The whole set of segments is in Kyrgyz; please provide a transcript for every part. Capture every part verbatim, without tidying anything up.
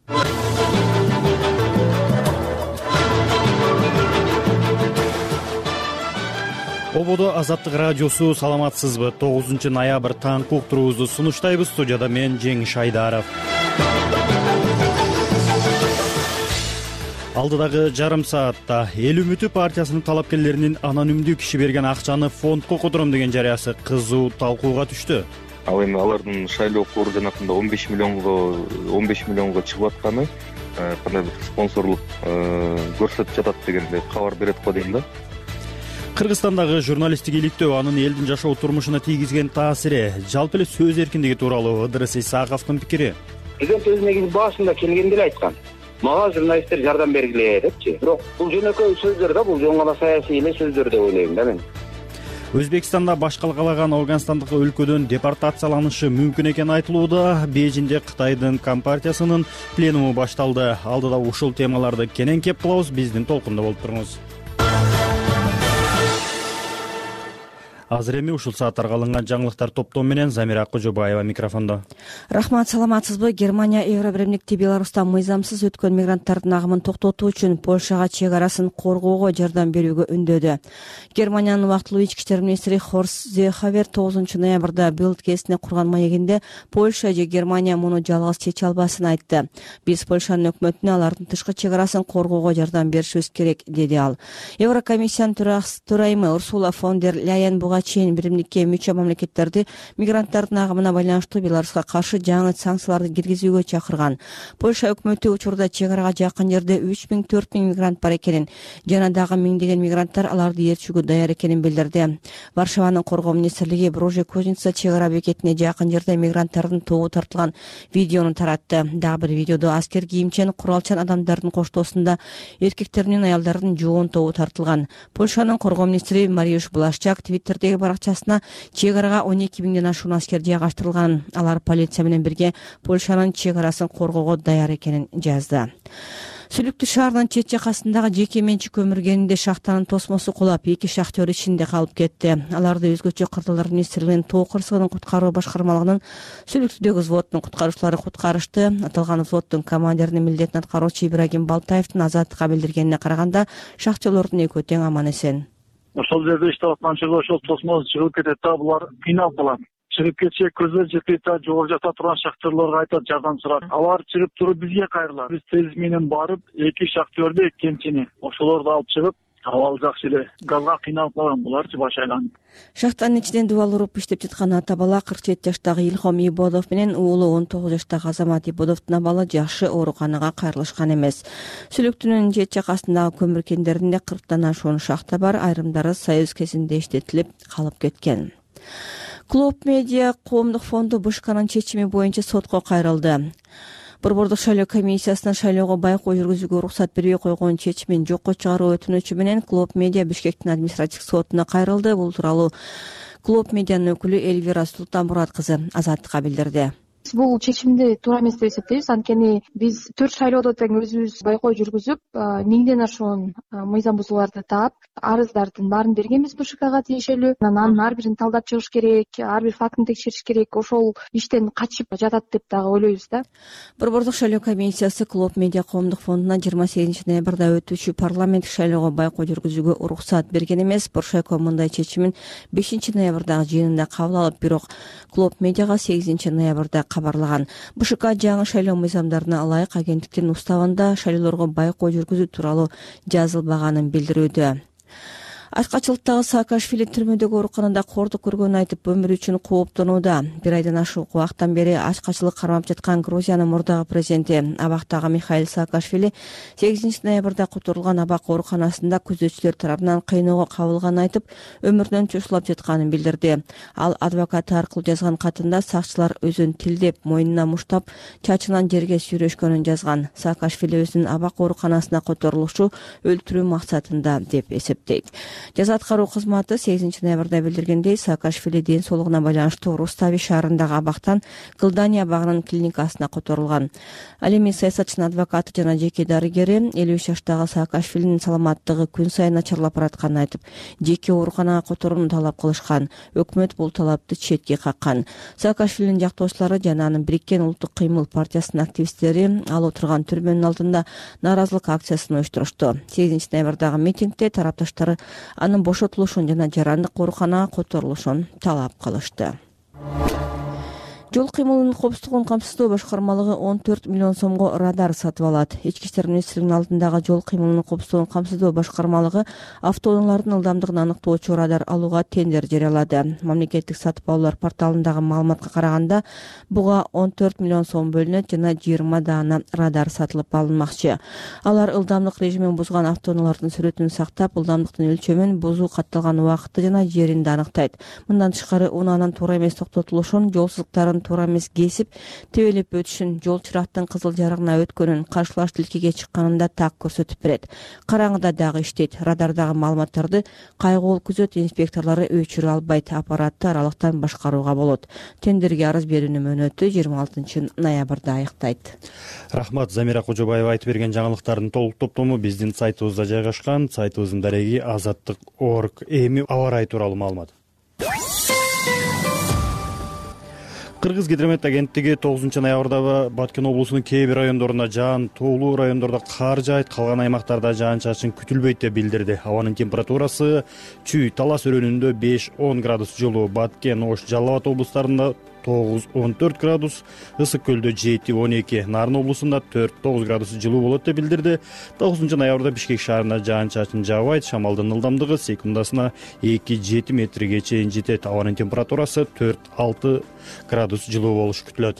Ободо Азаттык радиосу, саламатсызбы? тогузунчу ноябрь таңкы уктуруубузду сунуштайбыз. Студияда мен Жеңиш Айдаров. Алдыдагы жарым саатта Эл үмүтү партиясынын талапкерлеринин анонимдүү киши берген акчаны фондко котором деген жарыясы кызуу талкууга түштү. Ал эми алардын шайлоо координатында он беш миллионго он беш миллионго чыгып атканы кандайдыр спонсорлук көрсөтүп жатат дегенде кабар берет го дейм да. Кыргызстандагы журналисттик иликтөө анын элдин жашоо турмушуна тийгизген таасири, жалпы эле сөз эркиндиги тууралуу Ыдырыс Исаковдун пикири. Президент өз негизи башында келгенде эле айткан. Мага журналисттер жардам бергиле депчи. Бирок бул жөнөкөй сөздөр да, бул жөн гана саясий эле сөздөр деп ойлойм да мен. Өзбекстанда баш калгалаган Афганстандык өлкөдөн депортацияланышы мүмкүн экени айтылууда. Бейжиңде Кытайдын компартиясынын пленуму башталды. Алдыда ушул темаларды кенен кеп кылабыз. Биздин толкунда болуп туруңуз. Азыр эми ушул сааттарга алынган жаңылыктар топтому менен Замира Кожобаева микрофондо. Рахмат, саламатсызбы? Германия Евро биримдикти Беларустан мыйзамсыз өткөн мигранттардын агымын токтотуу үчүн Польшага чек арасын коргоого жардам берүүгө үндөдү. Германиянын убактылуу ички иштер министри Хорст Зеехавер тогузунчу ноябрда Билд-Гестине курган маегинде Польша же Германия муну жалгыз чече албасын айтты. Биз Польшанын өкмөтүнө алардын тышкы чек арасын коргоого жардам беришибиз керек, деди ал. Еврокомиссиянын төрайымы Урсула фон дер Ляйен буга чейин биримдикке мүчө мамлекеттерди мигранттардын агымына байланыштуу Беларуска каршы жаңы санкцияларды киргизүүгө чакырган. Польша өкмөтү учурда чек арага жакын жерде үч миң төрт миң мигрант бар экенин жана дагы миңдеген мигранттар аларды ээрчүүгө даяр экенин билдирди. Варшаванын коргоо министрлиги Броже Кузница чек ара бекетине жакын жерде мигранттардын тобу тартылган видеону таратты. Дагы бир видеодо аскер кийимчен, куралчан адамдардын коштоосунда эркектер менен аялдардын жоон тобу тартылган. Польшанын коргоо министри Мариуш Блашчак Твиттерде баракчасына чек арага он эки миңден ашуун аскер жайгаштырылган. Алар полиция менен бирге Польшанын чек арасын коргоого даяр экенин жазды. Сүлүктүү шаарынын чет жакасындагы жеке менчик көмүргенинде шахтанын тосмосу кулап, эки шахтер ичинде калып кетти. Аларды өзгөчө кырдалар министрлигинин тоо кырсыгынын куткаруу башкармалыгынын Сүлүктүүдөгү взводунун куткаруучулары куткарышты. Аталган взводдун командиринин милдетин аткаруучу Ибрагим Балтаевдин Азаттыкка билдиргенине караганда, шахтерлордун экөө тең аман эсен. Ошол жерде иштеп аткан чыгып ошол тосмос чыгып кетет да, булар кыйналып калат. Чыгып кетсе көздөр жетпейт да, жогору жакта турган шахтерлорго айтат жардам сурап. Алар чыгып туруп бизге кайрылат. Биз тез менен барып, эки шахтерди кемчини ошолорду алып чыгып, абал жакшы эле газга кыйналып калган буларчы баш айланып. Шахтанын ичинен дубал уруп иштеп жаткан ата бала кырк жети жаштагы Илхом Ибодов менен уулу он тогуз жаштагы Азамат Ибодовдун абалы жакшы ооруканага кайрылышкан эмес. Сүлүктүүнүн чет жакасындагы көмүр кендеринде кырктан ашуун шахта бар, айрымдары Союз кезинде иштетилип калып кеткен. Клуб Медиа коомдук фонду Бышканын чечими боюнча сотко кайрылды. Борбордук шайлоо комиссиясынын шайлоого байкоо жүргүзүүгө уруксат бербей койгон чечимин жокко чыгаруу өтүнүчү менен Клуб Медиа Бишкектин административдик сотуна кайрылды. Бул тууралуу Клуб Медианын өкүлү Эльвира Султанмурат кызы Азаттыкка билдирди. Бул чечимди туура эмес деп эсептейбиз. Анткени биз төрт шайлоодо тең өзүбүз байкоо жүргүзүп, миңден ашуун мыйзам бузууларды таап, арыздардын баарын бергенбиз БШКга тиешелүү. Анан ар бирин талдап чыгыш керек, ар бир фактын текшериш керек. Ошол иштен качып жатат деп дагы ойлойбуз да. Борбордук шайлоо комиссиясы Клуб Медиа коомдук фондуна жыйырма сегизинчи ноябрда өтүүчү парламенттик шайлоого байкоо жүргүзүүгө уруксат берген эмес. Боршайко мындай чечимин бешинчи ноябрдагы жыйынында кабыл алып, бирок Клуб Медиага сегизинчи ноябрда кабарлаган. БШК жаңы шайлоо мыйзамдарына ылайык агенттиктин уставында шайлоолорго байкоо жүргүзүү тууралуу жазылбаганын билдирүүдө. Ачкачылыктагы Саакашвили түрмөдөгү ооруканада кордук көргөнүн айтып, өмүрү үчүн кооптонууда. Бир айдан ашык убакыттан бери ачкачылык кармап жаткан Грузиянын мурдагы президенти абактагы Михаил Саакашвили сегизинчи ноябрда которулган абак ооруканасында күзөтчүлөр тарабынан кыйноого кабылганын айтып, өмүрүнөн чочулап жатканын билдирди. Ал адвокаты аркылуу жазган катында сакчылар өзүн тилдеп, мойнуна муштап, чачынан жерге сүйрөшкөнүн жазган. Саакашвили өзүнүн абак ооруканасына которулушу өлтүрүү максатында деп эсептейт. Жаза аткаруу кызматы сегизинчи ноябрда билдиргендей, Саакашвили ден соолугуна байланыштуу Рустави шаарындагы абактан Кылдания багынын клиникасына которулган. Ал эми саясатчынын адвокаты жана жеке дарыгери элүү үч жаштагы Саакашвилинин саламаттыгы күн сайын начарлап баратканын айтып, жеке ооруканага которууну талап кылышкан. Өкмөт бул талапты четке каккан. Саакашвилинин жактоочулары жана анын Бириккен улуттук кыймыл партиясынын активисттери ал отурган түрмөнүн алдында нааразылык акциясын уюштурушту. сегизинчи ноябрдагы митингде тарапташтары анын бошотулушун жана жарандык ооруканага которулушун талап кылышты. Жол кыймылынын коопсуздугун камсыздоо башкармалыгы он төрт миллион сомго радар сатып алат. Ички иштер министрлигинин алдындагы жол кыймылынын коопсуздугун камсыздоо башкармалыгы автоунаалардын ылдамдыгын аныктоочу радар алууга тендер жарыялады. Мамлекеттик сатып алуулар порталындагы маалыматка караганда, буга он төрт миллион сом бөлүнөт жана жыйырма даана радар сатылып алынмакчы. Алар ылдамдык режимин бузган автоунаалардын сүрөтүн сактап, ылдамдыктын өлчөмүн, бузуу катталган убакытты жана жеринди аныктайт. Мындан тышкары, унаанын туура эмес токтотулушун, жолсузуктарын туура эмес кесип, тебелеп өтүшүн, жол чырактын кызыл жарыгына өткөнүн, каршылаш тилкеге чыкканында так көрсөтүп берет. Караңгыда дагы иштейт. Радардагы маалыматтарды кайгуул күзөт инспекторлору өчүрө албайт. Аппаратты аралыктан башкарууга болот. Тендерге арыз берүүнүн мөөнөтү жыйырма алтынчы ноябрда аяктайт. Рахмат, Замира Кожобаева айтып берген жаңылыктардын толук топтому биздин сайтыбызда жайгашкан. Сайтыбыздын дареги азаттык точка орг. Эми аба ырайы тууралуу маалымат. Кыргыз гидромет агенттиги тогузунчу ноябрда Баткен облусунун кээ бир райондорунда жаан, тоолуу райондордо кар жаайт, калган аймактарда жаан-чачын күтүлбөйт деп билдирди. Абанын температурасы Чүй, Талас өрөөнүндө беш он градус жылуу, Баткен, Ош, Жалал Абад облустарында тогуз он төрт градус, Ысык көлдө жети он эки, Нарын облусунда төрт тогуз градус жылуу болот деп билдирди. тогузунчу ноябрда Бишкек шаарында жаан-чачын жаабайт, шамалдын ылдамдыгы секундасына эки жети метрге чейин жетет. Абанын температурасы төрт алты градус жылуу болушу күтүлөт.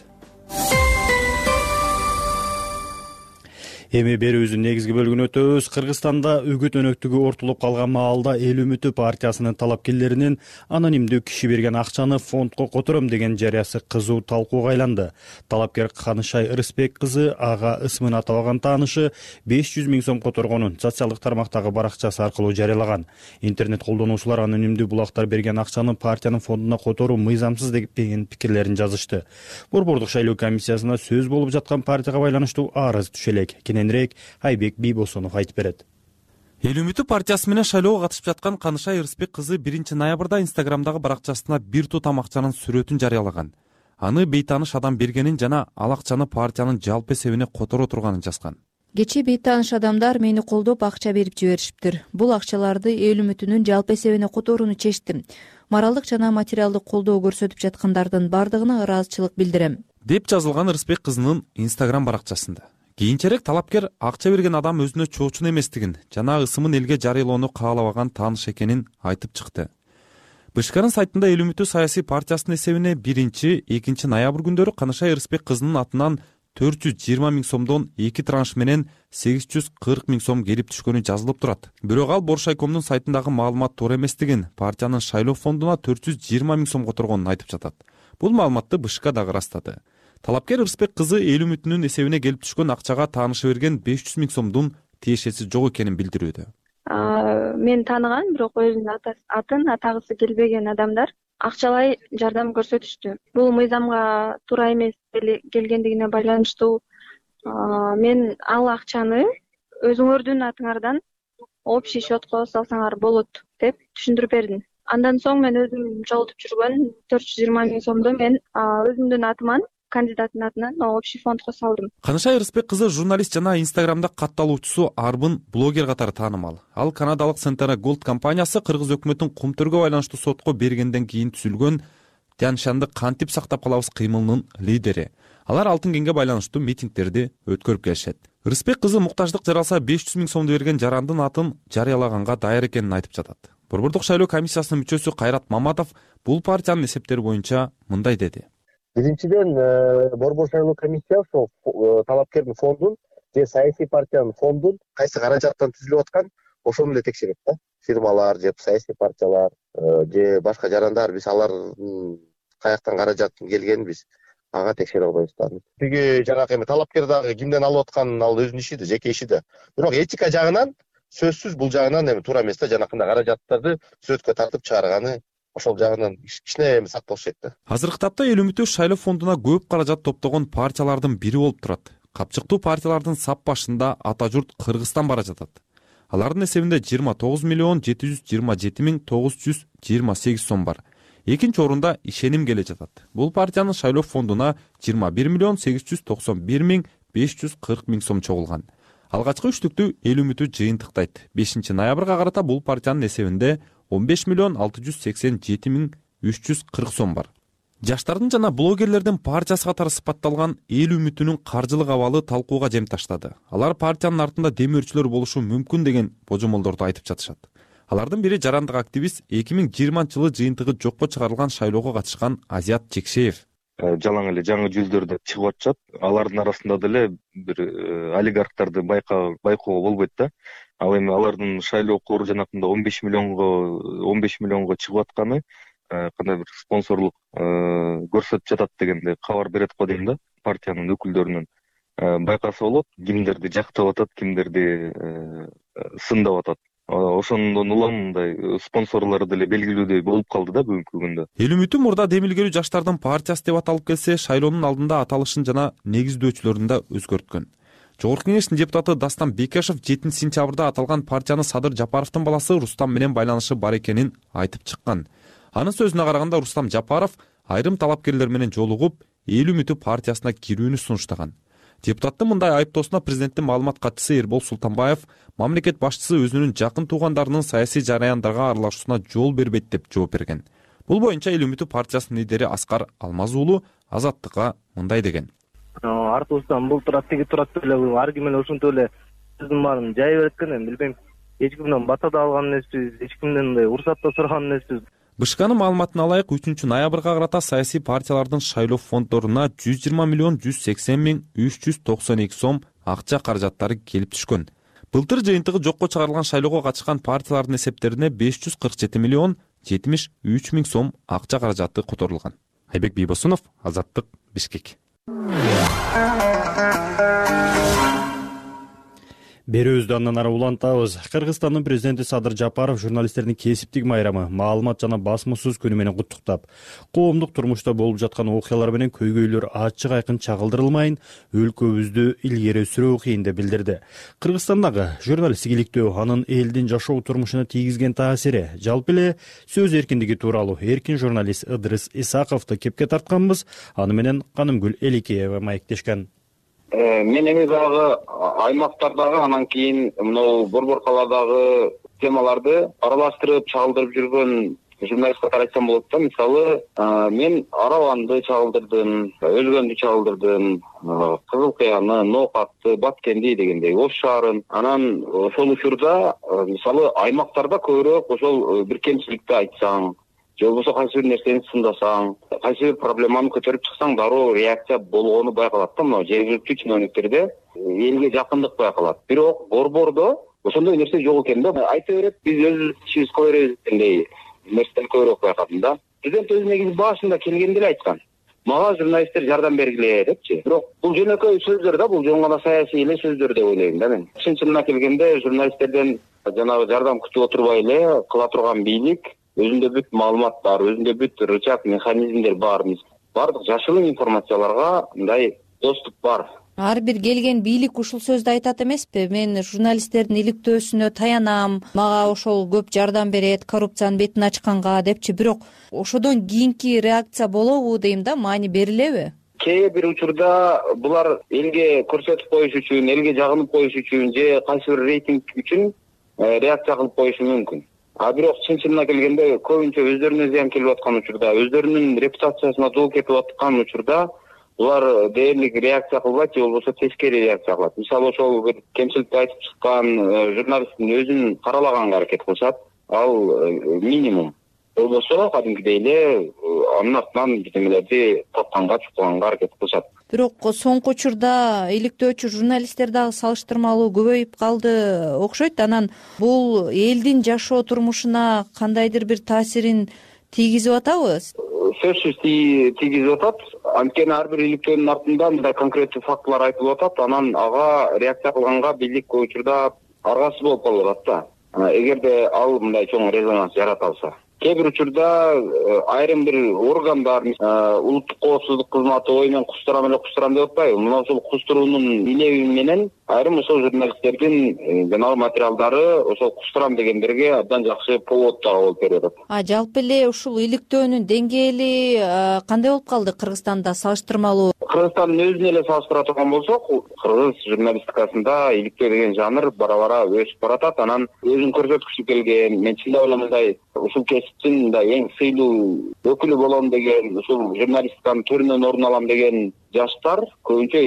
Эми берүүбүздүн негизги бөлүгүнө өтөбүз. Кыргызстанда үгүт өнөктүгү ортолуп калган маалда Эл үмүтү партиясынын талапкерлеринин анонимдүү киши берген акчаны фондко котором деген жарыясы кызуу талкууга айланды. Талапкер Канышай Ырысбек кызы ага ысмын атабаган таанышы беш жүз миң сом которгонун социалдык тармактагы баракчасы аркылуу жарыялаган. Интернет колдонуучулар анонимдүү булактар берген акчаны партиянын фондуна которуу мыйзамсыз деген пикирлерин жазышты. Борбордук шайлоо комиссиясына сөз болуп жаткан партияга байланыштуу арыз түшө элек. Кененирээк Айбек Бийбосонов айтып берет. Эл үмүтү партиясы менен шайлоого катышып жаткан Канышай Ырысбек кызы биринчи ноябрда Инстаграмдагы баракчасына бир тутам акчанын сүрөтүн жарыялаган. Аны бейтааныш адам бергенин жана ал акчаны партиянын жалпы эсебине которо турганын жазган. Кечээ бейтааныш адамдар мени колдоп акча берип жиберишиптир. Бул акчаларды Эл үмүтүнүн жалпы эсебине которууну чечтим. Моралдык жана материалдык колдоо көрсөтүп жаткандардын бардыгына ыраазычылык билдирем, деп жазылган Ырысбек кызынын Инстаграм баракчасында. Кийинчерээк талапкер акча берген адам өзүнө чоочун эместигин жана ысымын элге жарыялоону каалабаган тааныш экенин айтып чыкты. БШКнын сайтында Эл үмүтү саясий партиясынын эсебине биринчи экинчи ноябрь күндөрү Канышай Ырысбек кызынын атынан төрт жүз жыйырма миң сомдон эки транш менен сегиз жүз кырк миң сом келип түшкөнү жазылып турат. Бирок ал Боршайкомдун сайтындагы маалымат туура эместигин, партиянын шайлоо фондуна төрт жүз жыйырма миң сом которгонун айтып жатат. Бул маалыматты БШК дагы ырастады. Талапкер Ырысбек кызы Эл үмүтүнүн эсебине келип түшкөн акчага таанышы берген беш жүз миң сомдун тиешеси жок экенин билдирүүдө. Мен тааныган, бирок өзүнүн атын атагысы келбеген адамдар акчалай жардам көрсөтүштү. Бул мыйзамга туура эмес келгендигине байланыштуу мен ал акчаны өзүңөрдүн атыңардан общий счетко салсаңар болот деп түшүндүрүп бердим. Андан соң мен өзүм жолтуп жүргөн төрт жүз жыйырма миң сомду мен өзүмдүн атыман кандидаттын атынан общий фондко салдым. Канышай Ырысбек кызы журналист жана Инстаграмда катталуучусу Арбын блогер катары таанымал. Ал канадалык Centera Gold компаниясы Кыргыз өкмөтүнүн кумтөргө байланыштуу сотко бергенден кийин түзүлгөн Тяньшанды кантип сактап калабыз кыймылынын лидери. Алар алтын кенге байланыштуу митингдерди өткөрүп келишет. Ырысбек кызы муктаждык жаралса беш жүз миң сомду берген жарандын атын жарыялаганга даяр экенин айтып жатат. Борбордук шайлоо комиссиясынын мүчөсү Кайрат Маматов бул партиянын эсептери боюнча мындай деди. Биринчиден, борбор шайлоо комиссиясы ошол талапкердин фондун же саясий партиянын фондун кайсы каражаттан түзүлүп аткан ошону эле текшерет да. Фирмалар же саясий партиялар же башка жарандар, биз алардын каяктан каражаттын келгенин биз ага текшере албайбыз да. Тиги жанагы эми талапкер дагы кимден алып атканын ал өзүнүн иши да, жеке иши да. Бирок этика жагынан сөзсүз бул жагынан эми туура эмес да, жанакындай каражаттарды сүрөткө тартып чыгарганы ошол жагынан кичине эми сак болуш керек да. Азыркы тапта эл үмүтү шайлоо фондуна көп каражат топтогон партиялардын бири болуп турат. Капчыктуу партиялардын сап башында ата журт Кыргызстан бара жатат. Алардын эсебинде жыйырма тогуз миллион жети жүз жыйырма жети миң тогуз жүз жыйырма сегиз сом бар. Экинчи орунда Ишеним келе жатат. Бул партиянын шайлоо фондуна жыйырма бир миллион сегиз жүз токсон бир миң беш жүз кырк миң сом чогулган. Алгачкы үчтүктү эл үмүтү жыйынтыктайт. бешинчи ноябрга карата бул партиянын эсебинде он беш миллион алты жүз сексен жети миң үч жүз кырк сом бар. Жаштардын жана блогерлердин партиясы катары сыпатталган эл үмүтүнүн каржылык абалы талкууга жем таштады. Алар партиянын артында демөөрчүлөр болушу мүмкүн деген божомолдорду айтып жатышат. Алардын бири жарандык активист эки миң жыйырманчы жылы жыйынтыгы жокко чыгарылган шайлоого катышкан Азият Чекшеев. Жалаң эле жаңы жүздөр деп чыгып атышат. Алардын арасында деле бир олигархтарды байкоого болбойт да. Ал эми алардын шайлоо кору жанагында он беш миллионго он беш миллионго чыгып атканы кандай бир спонсорлук көрсөтүп жатат дегенде кабар берет го дейм да, партиянын өкүлдөрүнөн. Байкаса болот, кимдерди жактап атат, кимдерди сындап атат. Ошондон улам мындай спонсорлору деле белгилүүдөй болуп калды да бүгүнкү күндө. Эл үмүтү мурда демилгелүү жаштардын партиясы деп аталып келсе, шайлоонун алдында аталышын жана негиздөөчүлөрүн да өзгөрткөн. Жогорку кеңештин депутаты Дастан Бекешев жетинчи сентябрда аталган партияны Садыр Жапаровдун баласы Рустам менен байланышы бар экенин айтып чыккан. Анын сөзүнө караганда Рустам Жапаров айрым талапкерлер менен жолугуп, эл үмүтү партиясына кирүүнү сунуштаган. Депутаттын мындай айыптоосуна президенттин маалымат катчысы Эрбол Султанбаев мамлекет башчысы өзүнүн жакын туугандарынын саясий жараяндарга аралашуусуна жол бербейт деп жооп берген. Бул боюнча эл үмүтү партиясынын лидери Аскар Алмаз уулу Азаттыкка мындай деген. Артыбыздан бул турат тиги турат эле ар ким менен ушинтип эле сөздүн баарын жай берет экен, эми билбейм. Эч кимден бата да алган эмеспиз, эч кимден мындай уруксат да сураган эмеспиз. БШКнын маалыматына ылайык үчүнчү ноябрга карата саясий партиялардын шайлоо фонддоруна жүз жыйырма миллион жүз сексен миң үч жүз токсон эки сом акча каражаттары келип түшкөн. Былтыр жыйынтыгы жокко чыгарылган шайлоого катышкан партиялардын эсептерине беш жүз кырк жети миллион жетимиш үч миң сом акча каражаты которулган. Айбек Бийбосунов, Азаттык, Бишкек. Берүүбүздү андан ары улантабыз. Кыргызстандын президенти Садыр Жапаров журналисттердин кесиптик майрамы, маалымат жана басмасыз күнү менен куттуктап, коомдук турмушта болуп жаткан окуялар менен көйгөйлөр ачык айкын чагылдырылмайын, өлкөбүздү илгери сүрүү кыйын деп билдирди. Кыргызстандагы журналисттик иликтөө анын элдин жашоо турмушуна тийгизген таасири, жалпы эле сөз эркиндиги тууралуу эркин журналист Ыдырыс Исаковду кепке тартканбыз. Аны менен Канымгүл Эликеева маектешкен. Мен эми дагы аймактардагы, анан кийин мынау борбор калаадагы темаларды аралаштырып чагылдырып жүргөн журналист катары айтсам болот да. Мисалы, мен Араланды чагылдырдым, Өлгөндү чагылдырдым, Кызыл Кыяны, Ноокатты, Баткенди дегендей Ош шаарын. Анан ошол учурда мисалы аймактарда көбүрөөк ошол бир кемчиликти айтсаң, же болбосо кайсы бир нерсени сындасаң, кайсы бир проблеманы көтөрүп чыксаң, дароо реакция болгону байкалат да. Мына жергиликтүү чиновниктерде элге жакындык байкалат. Бирок борбордо ошондой нерсе жок экен да. Айта берет, биз өз ишибизди кыла беребиз дегендей нерселер көбүрөөк байкадым да. Президент өзү негизи башында келгенде эле айткан, мага журналисттер жардам бергиле депчи. Бирок бул жөнөкөй сөздөр да, бул жөн гана саясий эле сөздөр деп ойлойм да мен. Чын чынына келгенде журналисттерден жанагы жардам күтүп отурбай эле кыла турган бийлик, өзүндө бүт маалымат бар, өзүндө бүт рычаг механизмдер бар. Бардык жашылым информацияларга мындай доступ бар. Ар бир келген бийлик ушул сөздү айтат эмеспи? Мен журналисттердин иликтөөсүнө таянам, мага ошол көп жардам берет, коррупциянын бетин ачканга депчи. Бирок ошодон кийинки реакция болобу дейм да, маани берилеби? Кээ бир учурда булар элге көрсөтүп коюш үчүн, элге жагынып коюш үчүн же кайсы бир рейтинг үчүн реакция кылып коюшу мүмкүн. А бирок чын чынына келгенде көбүнчө өздөрүнө зыян келип аткан учурда, өздөрүнүн репутациясына доо кетип аткан учурда булар дээрлик реакция кылбайт же болбосо тескери реакция кылат. Мисалы, ошол бир кемчиликти айтып чыккан журналисттин өзүн каралаганга аракет кылышат. Ал минимум. Болбосо кадимкидей эле анын артынан бирдемелерди тотканга, чукканга аракет кылышат. Бирок соңку учурда иликтөөчү журналисттер дагы салыштырмалуу көбөйүп калды окшойт. Анан бул элдин жашоо турмушуна кандайдыр бир таасирин тийгизип атабы? Сөзсүз тийгизип атат. Анткени ар бир иликтөөнүн артында мындай конкреттүү фактылар айтылып атат. Анан ага реакция кылганга бийлик көп учурда аргасыз болуп калып атат да, эгерде ал мындай чоң резонанс жарата алса. Кээ бир учурда айрым бир органдар, улуттук коопсуздук кызматы ой мен кустурам эле кустурам деп атпайбы, мына ошол кустуруунун илеби менен айрым ошол журналисттердин жанагы материалдары ошол кустурам дегендерге абдан жакшы повод дагы болуп берип атат. А жалпы эле ушул иликтөөнүн деңгээли кандай болуп калды Кыргызстанда салыштырмалуу? Кыргызстандын өзүн эле салыштыра турган болсок, кыргыз журналистикасында иликтөө деген жанр бара-бара өсүп баратат. Анан өзүн көрсөткүсү келген, мен чындап эле мындай ушул кесиптин мындай эң сыйлуу өкүлү болом деген, ушул журналистиканын төрүнөн орун алам деген жаштар көбүнчө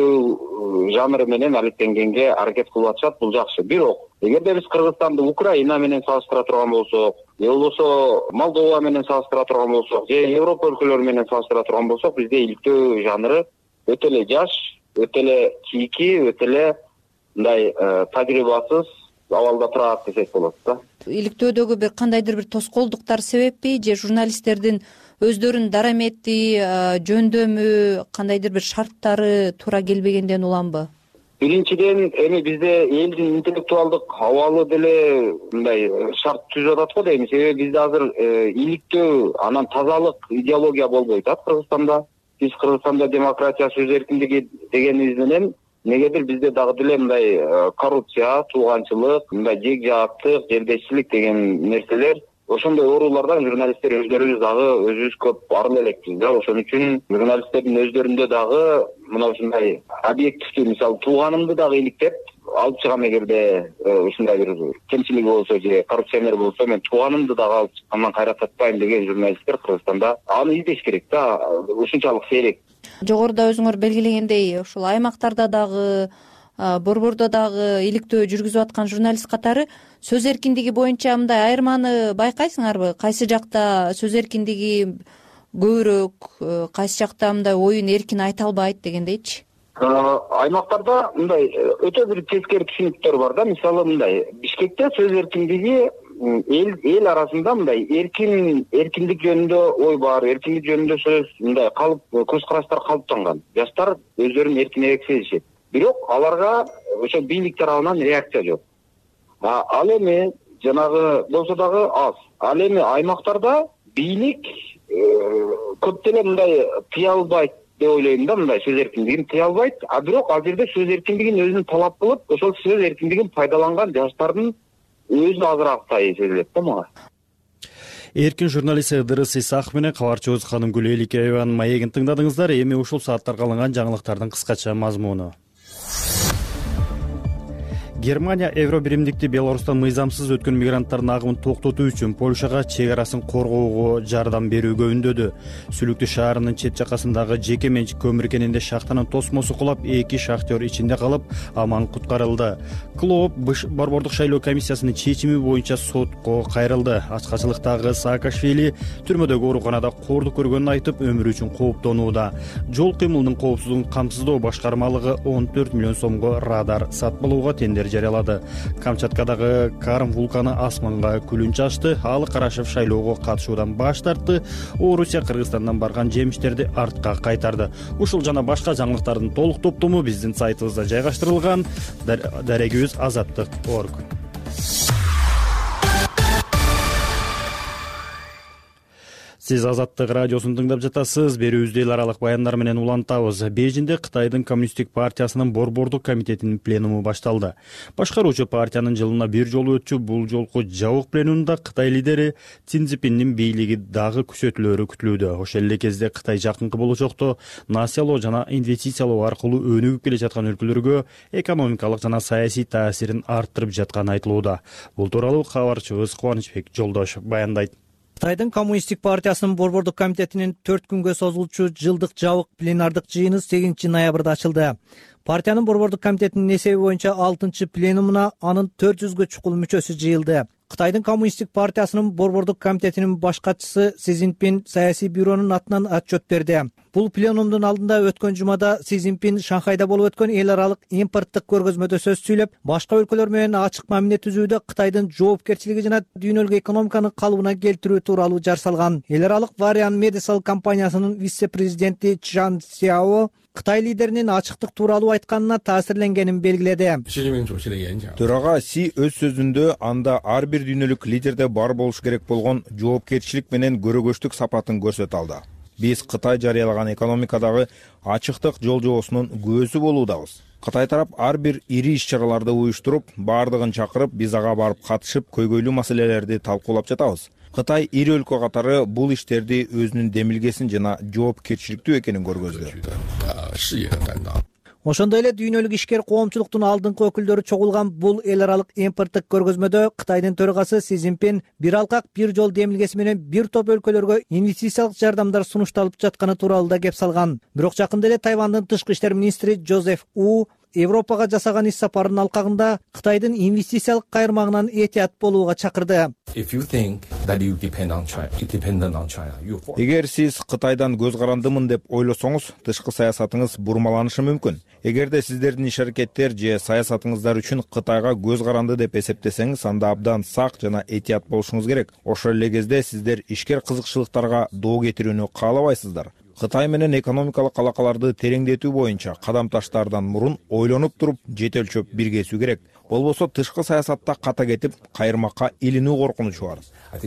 иликтөө жанры менен алектенгенге аракет кылып атышат. Бул жакшы. Бирок эгерде биз Кыргызстанды Украина менен салыштыра турган болсок, же болбосо Молдова менен салыштыра турган болсок, же Европа өлкөлөрү менен салыштыра турган болсок, бизде иликтөө жанры өтө эле жаш, өтө эле чийки, өтө эле мындай тажрыйбасыз абалда турат десек болот да. Иликтөөдөгү бир кандайдыр бир тоскоолдуктар себеппи же журналисттердин өздөрүнүн дарамети, жөндөмү, кандайдыр бир шарттары туура келбегенден уламбы? Биринчиден, эми бизде элдин интеллектуалдык абалы деле мындай шарт түзүп атат го дейм. Себеби бизде азыр иликтөө, анан тазалык, идеология болбой атат Кыргызстанда. Биз Кыргызстанда демократия, сөз эркиндиги дегенибиз менен негедир бизде дагы деле мындай коррупция, тууганчылык, мындай жег жааттык, жердешчилик деген нерселер, ошондой оорулардан журналисттер өздөрүбүз дагы өзүбүз көп арыл элекпиз да. Ошон үчүн журналисттердин өздөрүндө дагы мына ушундай объективдүү, мисалы тууганымды дагы иликтеп алып чыгам эгерде ушундай бир кемчилиги болсо же коррупционер болсо, мен тууганымды дагы алып чыккандан кайрат татпайм деген журналисттер Кыргызстанда аны издеш керек да. Ушунчалык сейрек. Жогоруда өзүңөр белгилегендей, ушул аймактарда дагы, борбордо дагы иликтөө жүргүзүп аткан журналист катары сөз эркиндиги боюнча мындай айырманы байкайсыңарбы? Кайсы жакта сөз эркиндиги көбүрөөк, кайсы жакта мындай оюн эркин айта албайт дегендейчи? Аймактарда мындай өтө бир тескери түшүнүктөр бар да. Мисалы мындай, Бишкекте сөз эркиндиги эл эл арасында мындай эркин эркиндик жөнүндө ой бар, эркиндик жөнүндө сөз мындай калып көз караштар калыптанган. Жаштар өздөрүн эркинирээк сезишет. Бирок аларга ошо бийлик тарабынан реакция жок. Ал эми жанагы болсо дагы аз. Ал эми аймактарда бийлик көп деле мындай тыя албайт деп ойлойм да, мындай сөз эркиндигин тыя албайт. А бирок ал жерде сөз эркиндигин өзүн талап кылып, ошол сөз эркиндигин пайдаланган жаштардын өзү азыраак тай сезилет да мага. Эркин журналист Ыдырыс Исаков менен кабарчыбыз Канымгүл Эликееванын маегин тыңдадыңыздар. Эми ушул сааттарга алынган жаңылыктардын кыскача мазмуну. Германия Евро биримдикти Беларустан мыйзамсыз өткөн мигранттардын агымын токтотуу үчүн Польшага чек арасын коргоого жардам берүүгө үндөдү. Сүлүктү шаарынын чет жакасындагы жеке менчик көмүр кенинде шахтанын тосмосу кулап, эки шахтер ичинде калып, аман куткарылды. Клуб борбордук шайлоо комиссиясынын чечими боюнча сотко кайрылды. Ачкачылыктагы Саакашвили түрмөдөгү ооруканада кордук көргөнүн айтып, өмүрү үчүн кооптонууда. Жол кыймылынын коопсуздугун камсыздоо башкармалыгы он төрт миллион сомго радар сатып алууга тендер жарыялады. Камчаткадагы Карм вулканы асманга күлүн чачты. Алы Карашев шайлоого катышуудан баш тартты. Орусия Кыргызстандан барган жемиштерди артка кайтарды. Ушул жана башка жаңылыктардын толук топтому биздин сайтыбызда жайгаштырылган. Дарегибиз азаттык точка орг. Сиз Азаттык радиосун тыңдап жатасыз. Берүүбүздү эл аралык баяндар менен улантабыз. Бейжинде Кытайдын коммунисттик партиясынын борбордук комитетинин пленуму башталды. Башкаруучу партиянын жылына бир жолу өтчү бул жолку жабык пленумда Кытай лидери Цин Цзиньпиндин бийлиги дагы күчөтүлөрү күтүлүүдө. Ошол эле кезде Кытай жакынкы болочокто насыялоо жана инвестициялоо аркылуу өнүгүп келе жаткан өлкөлөргө экономикалык жана саясий таасирин арттырып жатканы айтылууда. Бул тууралуу кабарчыбыз Кубанычбек Жолдошев баяндайт. Кытайдын коммунисттик партиясынын борбордук комитетинин төрт күнгө созулчу жылдык жабык пленардык жыйыны сегизинчи ноябрда ачылды. Партиянын борбордук комитетинин эсеби боюнча алтынчы пленумуна анын төрт жүзгө чукул мүчөсү жыйылды. Кытайдын коммунисттик партиясынын борбордук комитетинин баш катчысы Си Цзиньпин саясий бюронун атынан отчет берди. Бул пленумдун алдында өткөн жумада Си Цзиньпин Шанхайда болуп өткөн эл аралык импорттук көргөзмөдө сөз сүйлөп, башка өлкөлөр менен ачык мамиле түзүүдө Кытайдын жоопкерчилиги жана дүйнөлүк экономиканы калыбына келтирүү тууралуу жар салган. Эл аралык Varian Medical компаниясынын вице-президенти Чжан Сяо Кытай лидеринин ачыктык тууралуу айтканына таасирленгенин белгиледи. Төрага Си өз сөзүндө анда ар бир дүйнөлүк лидерде бар болуш керек болгон жоопкерчилик менен көрөгөчтүк сапатын көрсөтө алды. Биз Кытай жарыялаган экономикадагы ачыктык жол жобосунун күбөсү болуудабыз. Кытай тарап ар бир ири иш-чараларды уюштуруп, баардыгын чакырып, биз ага барып катышып, көйгөйлүү маселелерди талкуулап жатабыз. Кытай ири өлкө катары бул иштерди өзүнүн демилгесин жана жоопкерчиликтүү экенин көргөздү. Ошондой эле дүйнөлүк ишкер коомчулуктун алдыңкы өкүлдөрү чогулган бул эл аралык импорттук көргөзмөдө Кытайдын төрагасы Си Цзиньпин бир алкак бир жол демилгеси менен бир топ өлкөлөргө инвестициялык жардамдар сунушталып жатканы тууралуу да кеп салган. Бирок жакында эле Тайвандын тышкы иштер министри Джозеф У Европага жасаган иш сапарынын алкагында Кытайдын инвестициялык кайырмагынан этият болууга чакырды. Эгер сиз Кытайдан көз карандымын деп ойлосоңуз, тышкы саясатыңыз бурмаланышы мүмкүн. Эгерде сиздердин иш-аракеттер же саясатыңыздар үчүн Кытайга көз каранды деп эсептесеңиз, анда абдан сак жана этият болушуңуз керек. Ошол эле кезде сиздер ишкер кызыкчылыктарга доо кетирүүнү каалабайсыздар. Кытай менен экономикалык алакаларды тереңдетүү боюнча кадам таштаардан мурун ойлонуп туруп, жете өлчөп биргесүү керек. Болбосо тышкы саясатта ката кетип, кайырмакка илинүү коркунучу бар.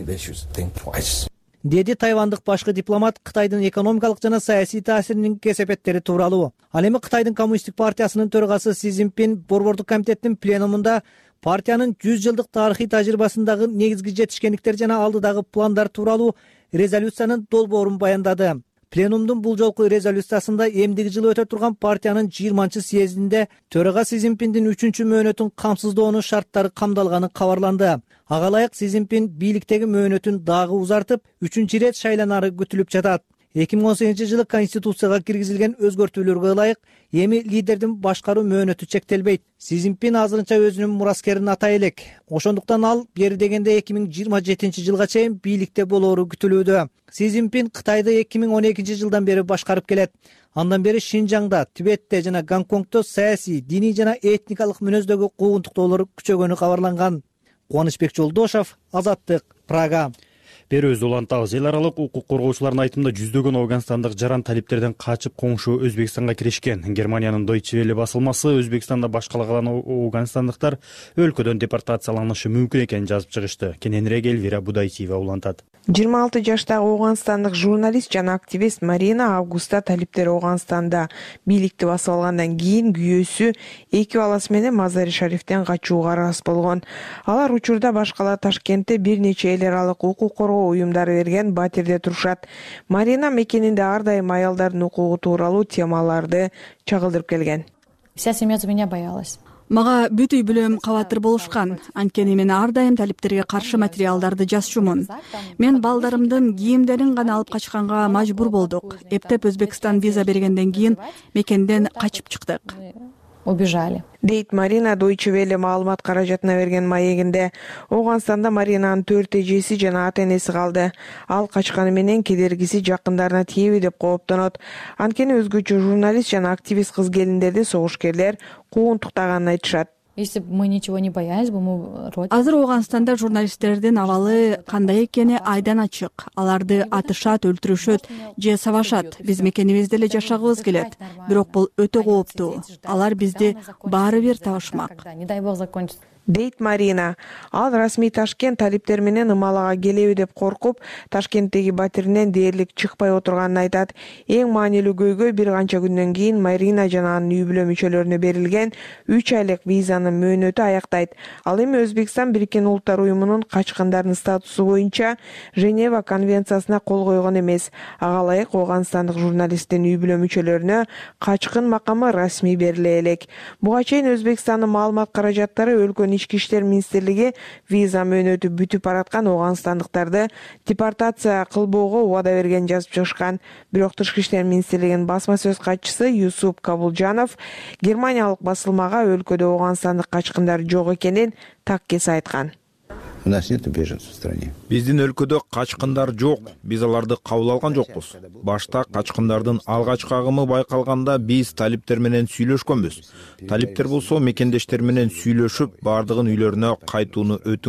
Деди тайвандык башкы дипломат Кытайдын экономикалык жана саясий таасиринин кесепеттери тууралуу. Ал эми Кытайдын коммунисттик партиясынын төрагасы Си Цзиньпин борбордук комитеттин пленумунда партиянын жүз жылдык тарыхый тажрыйбасындагы негизги жетишкендиктер жана алдыдагы пландар тууралуу резолюциянын долбоорун баяндады. Пленумдун бул жолку резолюциясында эмдиги жылы өтө турган партиянын жыйырманчы съездинде төрага Си Цзиньпиндин үчүнчү мөөнөтүн камсыздоонун шарттары камдалганы кабарланды. Ага ылайык Си Цзиньпин бийликтеги мөөнөтүн дагы узартып, үчүнчү ирет шайланары күтүлүп жатат. эки миң он сегизинчи жылы конституцияга киргизилген өзгөртүүлөргө ылайык эми лидердин башкаруу мөөнөтү чектелбейт. Си Цзиньпин азырынча өзүнүн мураскерин атай элек. Ошондуктан ал бери дегенде эки миң жыйырма жетинчи жылга чейин бийликте болоору күтүлүүдө. Си Цзиньпин Кытайды эки миң он экинчи жылдан бери башкарып келет. Андан бери Шинжаңда, Тибетте жана Гонконгдо саясий, диний жана этникалык мүнөздөгү куугунтуктоолор күчөгөнү кабарланган. Кубанычбек Жолдошов, Азаттык, Прага. Берүүбүздү улантабыз. Эл аралык укук коргоочулардын айтымында жүздөгөн Афганстандык жаран талиптерден качып коңшу Өзбекстанга киришкен. Германиянын Deutsche Welle басылмасы Өзбекстанда башкалаган афганстандыктар өлкөдөн депортацияланышы мүмкүн экенин жазып чыгышты. Кененирээк Элвира Будайтиева улантат. жыйырма алты жаштагы афганстандык журналист жана активист Марина августта талиптер Афганстанда бийликти басып алгандан кийин күйөөсү эки баласы менен Мазари Шарифтен качууга араз болгон. Алар учурда башкала Ташкентте бир нече эл аралык укук коргоо уюмдары берген батирде турушат. Марина мекенинде ар дайым аялдардын укугу тууралуу темаларды чагылдырып келген. Вся семья за меня боялась. Мага бүт үй бүлөм кабатыр болушкан. Анткени мен ар дайым талиптерге каршы материалдарды жазчумун. Мен балдарымдын кийимдерин гана алып качканга мажбур болдук. Эптеп Өзбекстан виза бергенден кийин мекенден качып чыктык. Убежали. Дейт Марина Deutsche Welle маалымат каражатына берген маегинде. Афганстанда Маринанын төрт эжеси жана ата энеси калды. Ал качканы менен кедергиси жакындарына тийеби деп кооптонот. Анткени өзгөчө журналист жана активист кыз келиндерди согушкерлер куугунтуктаганын айтышат. Если бы мы ничего не боялись бы, мы родина. Азыр Афганстанда журналисттердин абалы кандай экени айдан ачык. Аларды атышат, өлтүрүшөт же сабашат. Биз мекенибизде эле жашагыбыз келет. Бирок бул өтө кооптуу. Алар бизди баары бир табышмак. Не дай бог закончится. Дейт Марина. Ал расмий Ташкент талиптер менен ымалага келеби деп коркуп, Ташкенттеги батиринен дээрлик чыкпай отурганын айтат. Эң маанилүү көйгөй бир канча күндөн кийин Марина жана анын үй бүлө мүчөлөрүнө берилген үч айлык визанын мөөнөтү аяктайт. Ал эми Өзбекстан Бириккен Улуттар уюмунун качкандардын статусу боюнча Женева конвенциясына кол койгон эмес. Ага ылайык Афганстандык журналисттин үй бүлө мүчөлөрүнө качкын макамы расмий бериле элек. Буга чейин Өзбекстандын маалымат каражаттары өлкөнүн ички иштер министрлиги виза мөөнөтү бүтүп бараткан афганстандыктарды депортация кылбоого убада бергенин жазып чыгышкан. Бирок тышкы иштер министрлигинин басма сөз катчысы Юсуп Кабулжанов германиялык басылмага өлкөдө афганстандык качкындар жок экенин таккес айткан. У нас нет беженцев в стране. Биздин өлкөдө качкындар жок. Биз аларды кабыл алган жокпуз. Башта качкындардын алгачкы агымы байкалганда биз талиптер менен сүйлөшкөнбүз. Талиптер болсо мекендештер менен сүйлөшүп, бардыгын үйлөрүнө кайтууну өтүнгөн.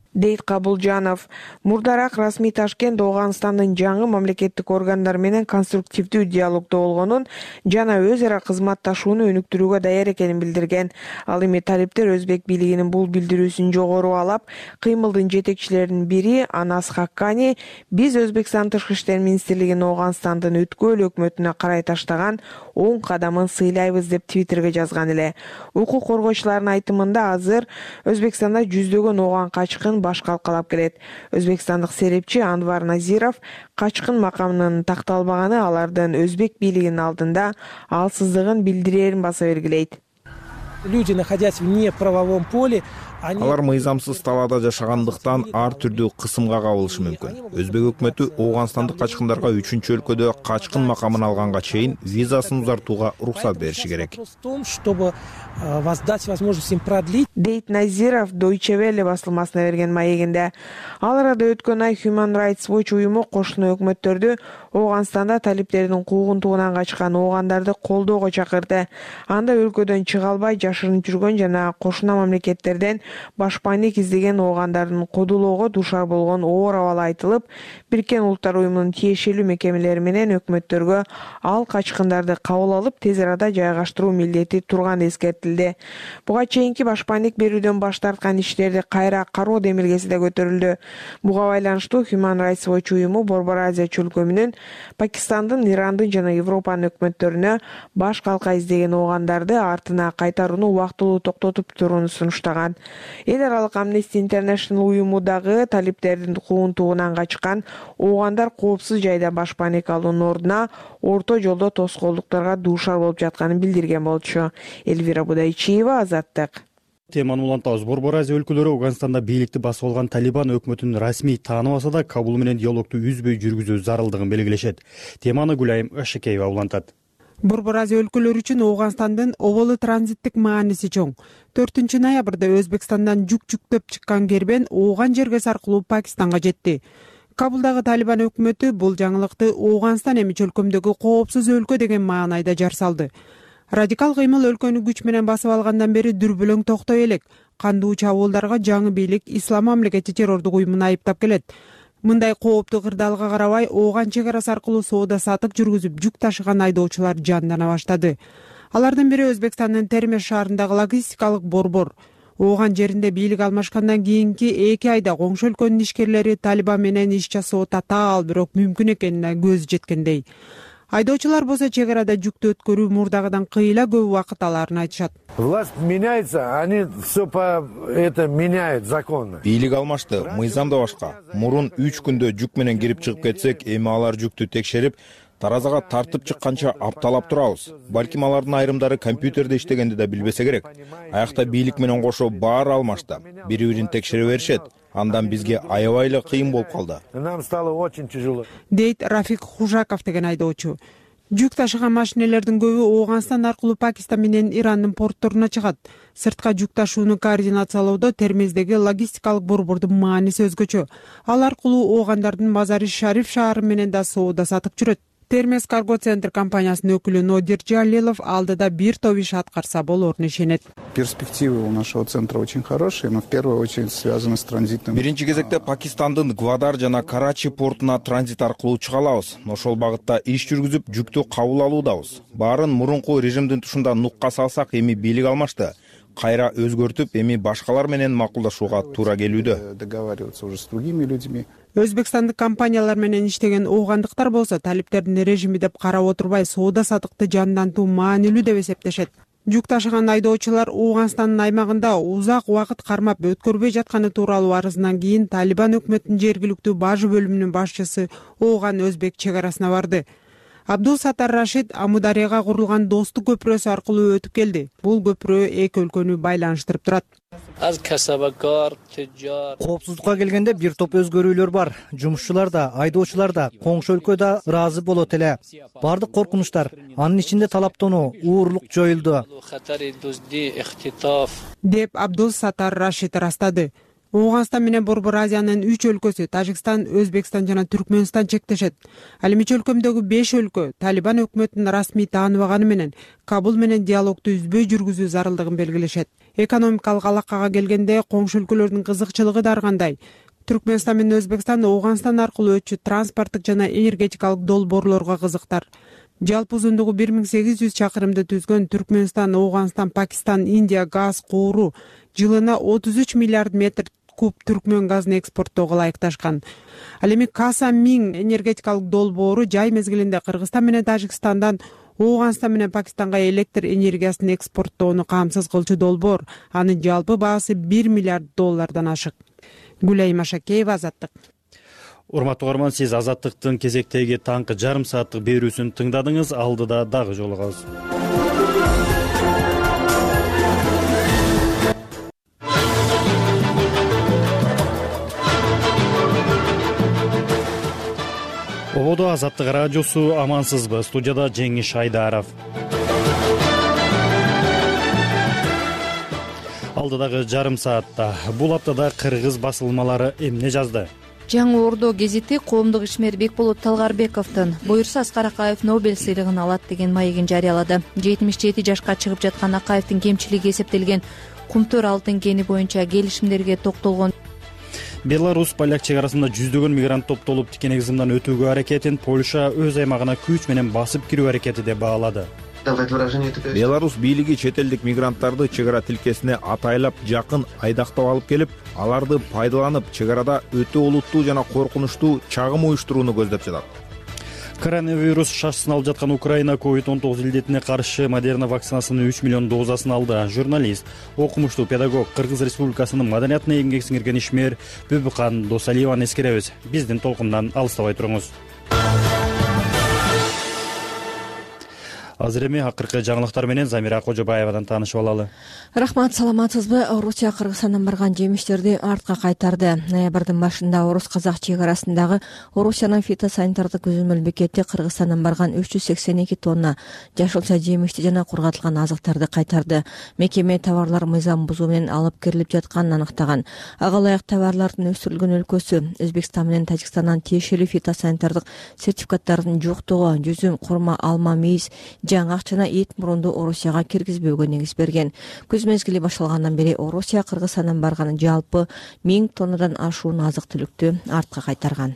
дейт Кабулжанов. Мурдараак расмий Ташкент Ооганстандын жаңы мамлекеттик органдар менен конструктивдүү диалогдо болгонун жана өз ара кызматташууну өнүктүрүүгө даяр экенин билдирген. Ал эми талиптер өзбек бийлигинин бул билдирүүсүн жогору алып, кыймылдын жетекчилеринин бири Анас Хаккани биз Өзбекстан тышкы иштер министрлигинин Ооганстандын өткөл өкмөтүнө карай таштаган оң кадамын сыйлайбыз деп Твиттерге жазган эле. Укук коргоочулардын айтымында азыр Өзбекстанда жүздөгөн ооган качкын баш калкалап келет. Өзбекстандык серепчи Анвар Назиров качкын макамынын такталбаганы алардын өзбек бийлигинин алдында алсыздыгын билдирерин баса белгилейт. Люди, находясь вне правовом поле, алар мыйзамсыз талаада жашагандыктан ар түрдүү кысымга кабылышы мүмкүн. Өзбек өкмөтү ооганстандык качкындарга үчүнчү өлкөдө качкын макамын алганга чейин визасын узартууга уруксат бериши керек. Чтобы воздать возможность им продлить. Дейт Назиров Deutsche Welle басылмасына берген маегинде. Ал арада өткөн ай Human Rights Watch уюму кошуна өкмөттөрдү Ооганстанда талиптердин куугунтугунан качкан оогандарды колдоого чакырды. Анда өлкөдөн чыга албай жашырынып жүргөн жана кошуна мамлекеттерден башпайнек издеген оогандардын кодулоого дуушар болгон оор абал айтылып, Бириккен Улуттар уюмунун тиешелүү мекемелери менен өкмөттөргө ал качкындарды кабыл алып, тез арада жайгаштыруу милдети турганы эскертилди. Буга чейинки башпайнек берүүдөн баш тарткан иштерди кайра кароо демилгеси да көтөрүлдү. Буга байланыштуу Human Rights Watch уюму Борбор Азия чөлкөмүнүн Пакистандын, Ирандын жана Европанын өкмөттөрүнө баш калка издеген оогандарды артына кайтарууну убактылуу токтотуп турууну сунуштаган. Эл аралык Amnesty International уюму дагы талиптердин куугунтугунан качкан оогандар коопсуз жайда башпайнек алуунун ордуна орто жолдо тоскоолдуктарга дуушар болуп жатканын билдирген болчу. Эльвира Будайчиева, Азаттык. Теманы улантабыз. Борбор Азия өлкөлөрү Ооганстанда бийликти басып алган Талибан өкмөтүн расмий тааныбаса да, Кабул менен диалогду үзбөй жүргүзүү зарылдыгын белгилешет. Теманы Гүлайым Ашыкеева улантат. Борбор Азия өлкөлөрү үчүн Ооганстандын оболу транзиттик мааниси чоң. төртүнчү ноябрда Өзбекстандан жүк жүктөп чыккан кербен Ооган жергес аркылуу Пакистанга жетти. Кабулдагы Талибан өкмөтү бул жаңылыкты Ооганстан эми чөлкөмдөгү коопсуз өлкө деген маанайда жар салды. Радикал кыймыл өлкөнү күч менен басып алгандан бери дүрбөлөң токтой элек. Кандуу чабуулдарга жаңы бийлик Ислам мамлекети террордук уюмун айыптап келет. Мындай кооптуу кырдаалга карабай Ооган чек арасы аркылуу соода сатык жүргүзүп жүк ташыган айдоочулар жандана баштады. Алардын бири Өзбекстандын Термеш шаарындагы логистикалык борбор. Ооган жеринде бийлик алмашкандан кийинки эки айда коңшу өлкөнүн ишкерлери Талибан менен иш жасоо татаал, бирок мүмкүн экенине көз жеткендей. Айдоочулар болсо чек арада жүктү өткөрүү мурдагыдан кыйла көп убакыт аларын айтышат. Власть меняется, они все по это меняют законно. Бийлик алмашты, мыйзам да башка. Мурун үч күндө жүк менен кирип чыгып кетсек, эми алар жүктү текшерип, таразага тартып чыкканча апталап турабыз. Балким алардын айрымдары компьютерде иштегенди да билбесе керек. Аякта бийлик менен кошо баары алмашты. Бири-бирин текшере беришет. Андан бизге аябай эле кыйын болуп калды. Нам стало очень тяжело. Дейт Рафик Хужаков деген айдоочу. Жүк ташыган машинелердин көбү Ооганстан аркылуу Пакистан менен Ирандын портторуна чыгат. Сыртка жүк ташууну координациялоодо Термездеги логистикалык борбордун мааниси өзгөчө. Ал аркылуу оогандардын Мазари-Шариф шаары менен да соода сатып жүрөт. Термез Карго Центр компаниясынын өкүлү Нодир Джалилов алдыда бир топ иш аткарса болоорун ишенет. Перспективы у нашего центра очень хорошие, но в первую очередь связаны с транзитом. Биринчи кезекте Пакистандын Гвадар жана Карачи портуна транзит аркылуу чыга алабыз. Ошол багытта иш жүргүзүп, жүктү кабыл алуудабыз. Баарын мурунку режимдин тушунда нукка салсак, эми бийлик алмашты. Кайра өзгөртүп, эми башкалар менен макулдашууга туура келүүдө. Договариваться уже с другими людьми. Өзбекстандык компаниялар менен иштеген оогандыктар болсо талиптердин режими деп карап отурбай соода сатыкты жандантуу маанилүү деп эсептешет. Жүк ташыган айдоочулар Ооганстандын аймагында узак убакыт кармап өткөрбөй жатканы тууралуу арызынан кийин Талибан өкмөтүнүн жергиликтүү бажы бөлүмүнүн башчысы Ооган Өзбек чек арасына барды. Абдул Сатар Рашид Амударияга курулган Достук көпүрөсү аркылуу өтүп келди. Бул көпүрө эки өлкөнү байланыштырып турат. Коопсуздукка келгенде бир топ өзгөрүүлөр бар. Жумушчулар да, айдоочулар да, коңшу өлкө да ыраазы болот эле. Бардык коркунучтар, анын ичинде талаптануу, уурлук жоюлду, деп Абдул Сатар Рашид ырастады. Ооганстан менен Борбор Азиянын үч өлкөсү Тажикстан, Өзбекстан жана Түркмөнстан чектешет. Ал эми чөлкөмдөгү беш өлкө Талибан өкмөтүн расмий тааныбаганы менен Кабул менен диалогду үзбөй жүргүзүү зарылдыгын белгилешет. Экономикалык алакага келгенде коңшу өлкөлөрдүн кызыкчылыгы дары кандай? Түркмөнстан менен Өзбекстан Ооганстан аркылуу өтчү транспорттук жана энергетикалык долбоорлорго кызыктар. Жалпы узундугу бир миң сегиз жүз чакырымды түзгөн Түркмөнстан, Ооганстан, Пакистан, Индия газ кууру жылына отуз үч миллиард метр куб түркмөн газын экспорттоого ылайыкташкан. Ал эми Каса миң энергетикалык долбоору жай мезгилинде Кыргызстан менен Тажикстандан Ооганстан менен Пакистанга электр энергиясын экспорттоону камсыз кылчу долбоор. Анын жалпы баасы бир миллиард доллардан ашык. Гүлай Машакеева, Азаттык. Урматтуу угарман, сиз Азаттыктын кезектеги таңкы жарым сааттык берүүсүн тыңдадыңыз. Алдыда дагы жолугабыз. Ободо Азаттык радиосу, амансызбы? Студияда Жеңиш Айдаров. Алдыдагы жарым саатта бул аптада кыргыз басылмалары эмне жазды? Жаңы Ордо гезити коомдук ишмер Бекболот Талгарбековдун буюрса Аскар Акаев Нобель сыйлыгын алат деген маегин жарыялады. жетимиш жети жашка чыгып жаткан Акаевдин кемчилиги эсептелген Кумтөр алтын кени боюнча келишимдерге токтолгон. Беларусь поляк чек арасында жүздөгөн мигрант топтолуп тикенек зымдан өтүүгө аракетин Польша өз аймагына күч менен басып кирүү аракети деп баалады. Беларусь бийлиги чет элдик мигранттарды чек ара тилкесине атайлап жакын айдактап алып келип, аларды пайдаланып чек арада өтө олуттуу жана коркунучтуу чагым уюштурууну көздөп жатат. Коронавирус шашсын алып жаткан Украина ковид он тогуз илдетине каршы Модерна вакцинасынын үч миллион дозасын алды. Журналист, окумуштуу педагог, Кыргыз Республикасынын маданиятына эмгек сиңирген ишмер Бүбүкан Досалиеваны эскеребиз. Биздин толкундан алыстабай туруңуз. Азыр эми акыркы жаңылыктар менен Замира Кожобаевадан таанышып алалы. Рахмат, саламатсызбы? Орусия Кыргызстандан барган жемиштерди артка кайтарды. Ноябрдын башында орус-казак чек арасындагы Орусиянын фитосанитардык көзөмөл бекети Кыргызстандан барган үч жүз сексен эки тонна жашылча жемишти жана кургатылган азыктарды кайтарды. Мекеме товарлар мыйзам бузуу менен алып кирилип жатканын аныктаган. Ага ылайык товарлардын өстүрүлгөн өлкөсү Өзбекстан менен Тажикстандан тиешелүү фитосанитардык сертификаттардын жоктугу, жүзүм, курма, алма, мейиз, жаңак жана эт мурунду Орусияга киргизбөөгө негиз берген. Күз мезгили башталгандан бери Орусия Кыргызстандан барган жалпы миң тоннадан ашуун азык-түлүктү артка кайтарган.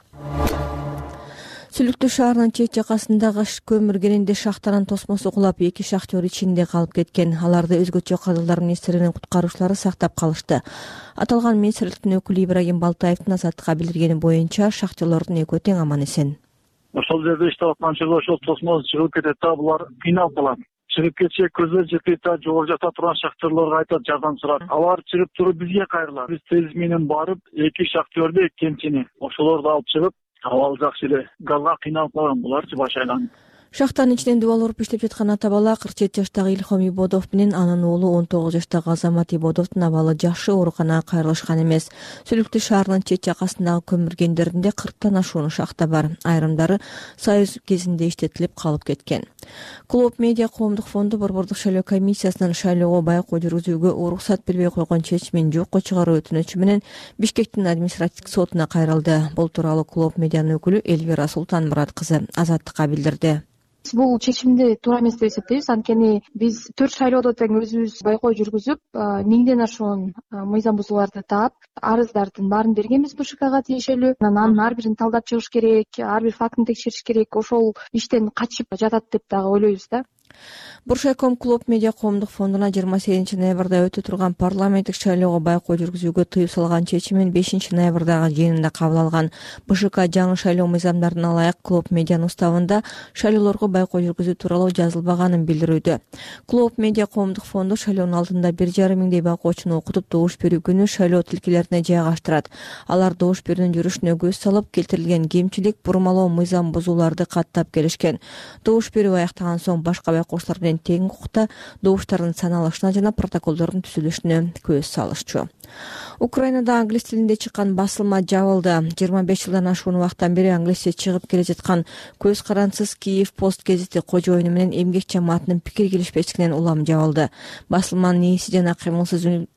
Сүлүктүү шаарынын чет жакасындагы көмүр кенинде шахтанын тосмосу кулап, эки шахтер ичинде калып кеткен. Аларды өзгөчө кадрлар министринин куткаруучулары сактап калышты. Аталган министрликтин өкүлү Ибрагим Балтаевдин Азаттыкка билдиргени боюнча шахтерлордун экөө тең аман эсен. Ошол жерде иштеп аткан чыгып ошол тосмос чыгып кетет да, булар кыйналып калат. Чыгып кетсе көздөр жетпейт да, жогору жакта турган шахтерлорго айтат жардам сурап. Алар чыгып туруп бизге кайрылат. Биз тез менен барып эки шахтерди кемчини ошолорду алып чыгып, абал жакшы эле газга кыйналып калган буларчы баш айланып. Шахтанын ичинен дубал уруп иштеп жаткан ата бала кырк жети жаштагы Илхом Ибодов менен анын уулу он тогуз жаштагы Азамат Ибодовдун абалы жакшы, ооруканага кайрылышкан эмес. Сүлүктүү шаарынын чет жакасындагы көмүр кендеринде кырктан ашуун шахта бар. Айрымдары Союз кезинде иштетилип калып кеткен. Клуб Медиа коомдук фонду Борбордук шайлоо комиссиясынын шайлоого байкоо жүргүзүүгө уруксат бербей койгон чечимин жокко чыгаруу өтүнүчү менен Бишкектин административдик сотуна кайрылды. Бул тууралуу Клуб Медианын өкүлү Элвира Султанмурат кызы Азаттыкка билдирди. Бул чечимди туура эмес деп эсептейбиз. Анткени биз төрт шайлоодо тең өзүбүз байкоо жүргүзүп, миңден ашуун мыйзам бузууларды таап, арыздардын баарын бергенбиз БШКга тиешелүү. Анан ар бирин талдап чыгыш керек, ар бир фактын текшериш керек. Ошол иштен качып жатат деп дагы ойлойбуз да. Буршайком Клуб Медиа коомдук фондуна жыйырма сегизинчи ноябрда өтө турган парламенттик шайлоого байкоо жүргүзүүгө тыюу салган чечимин бешинчи ноябрдагы жыйынында кабыл алган. БШК жаңы шайлоо мыйзамдарына ылайык Клуб Медианын уставында шайлоолорго байкоо жүргүзүү тууралуу жазылбаганын билдирүүдө. Клуб Медиа коомдук фонду шайлоонун алдында бир жарым миңдей байкоочуну окутуп, добуш берүү күнү шайлоо тилкелерине жайгаштырат. Алар добуш берүүнүн жүрүшүнө көз салып, келтирилген кемчилик, бурмалоо, мыйзам бузууларды каттап келишкен. Добуш берүү аяктаган соң башка байкоочулар менен тең укукта добуштардын саналышына жана протоколдордун түзүлүшүнө көз салышчу. Украинада англис тилинде чыккан басылма жабылды. жыйырма беш жылдан ашуун убакыттан бери англисче чыгып келе жаткан Көз карансыз Киев пост гезити кожоюну менен эмгек жамаатынын пикир келишпестигинен улам жабылды. Басылманын ээси жана кыймылсыз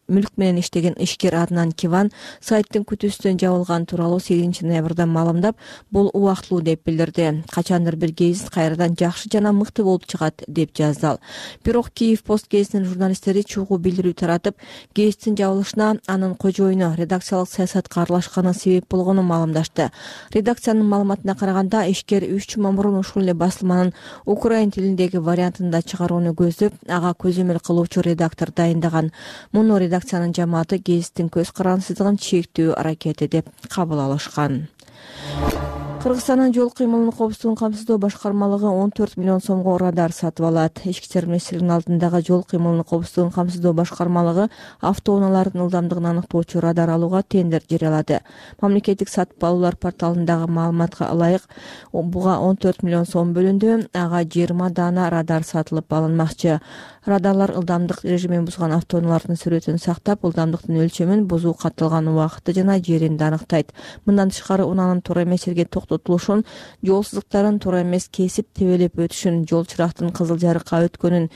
мүлк менен иштеген ишкер Аднан Киван сайттын күтүүсүнөн жабылган тууралуу сегизинчи ноябрда маалымдап, бул убактылуу деп билдирди. Качандыр бир гезит кайрадан жакшы жана мыкты болуп чыгат деп жазды ал. Бирок Киев пост гезитинин журналисттери чогуу билдирүү таратып, гезиттин жабылышына анын кожоюну редакциялык саясатка аралашканы себеп болгонун маалымдашты. Редакциянын маалыматына караганда, ишкер үч жума мурун ушул эле басылманын украин тилиндеги вариантында чыгарууну көздөп, ага көзөмөл кылуучу редактор дайындаган. Муну редакциянын жамааты гезиттин көз карансыздыгын чектөө аракети деп кабыл алышкан. Кыргызстандын жол кыймылынын коопсуздугун камсыздоо башкармалыгы он төрт миллион сомго радар сатып алат. Ички иштер министрлигинин алдындагы жол кыймылынын коопсуздугун камсыздоо башкармалыгы автоунаалардын ылдамдыгын аныктоочу радар алууга тендер жарыялады. Мамлекеттик сатып алуулар порталындагы маалыматка ылайык, буга он төрт миллион сом бөлүндү. Ага жыйырма даана радар сатылып алынмакчы. Радарлар ылдамдык режимин бузган автоунаалардын сүрөтүн сактап, ылдамдыктын өлчөмүн, бузуу катталган убакытты жана жеринди аныктайт. Мындан тышкары, унаанын туура эмес жерге токтотулушун, жолсуздуктарын туура эмес кесип тебелеп өтүшүн, жол чырактын кызыл жарыкка өткөнүн,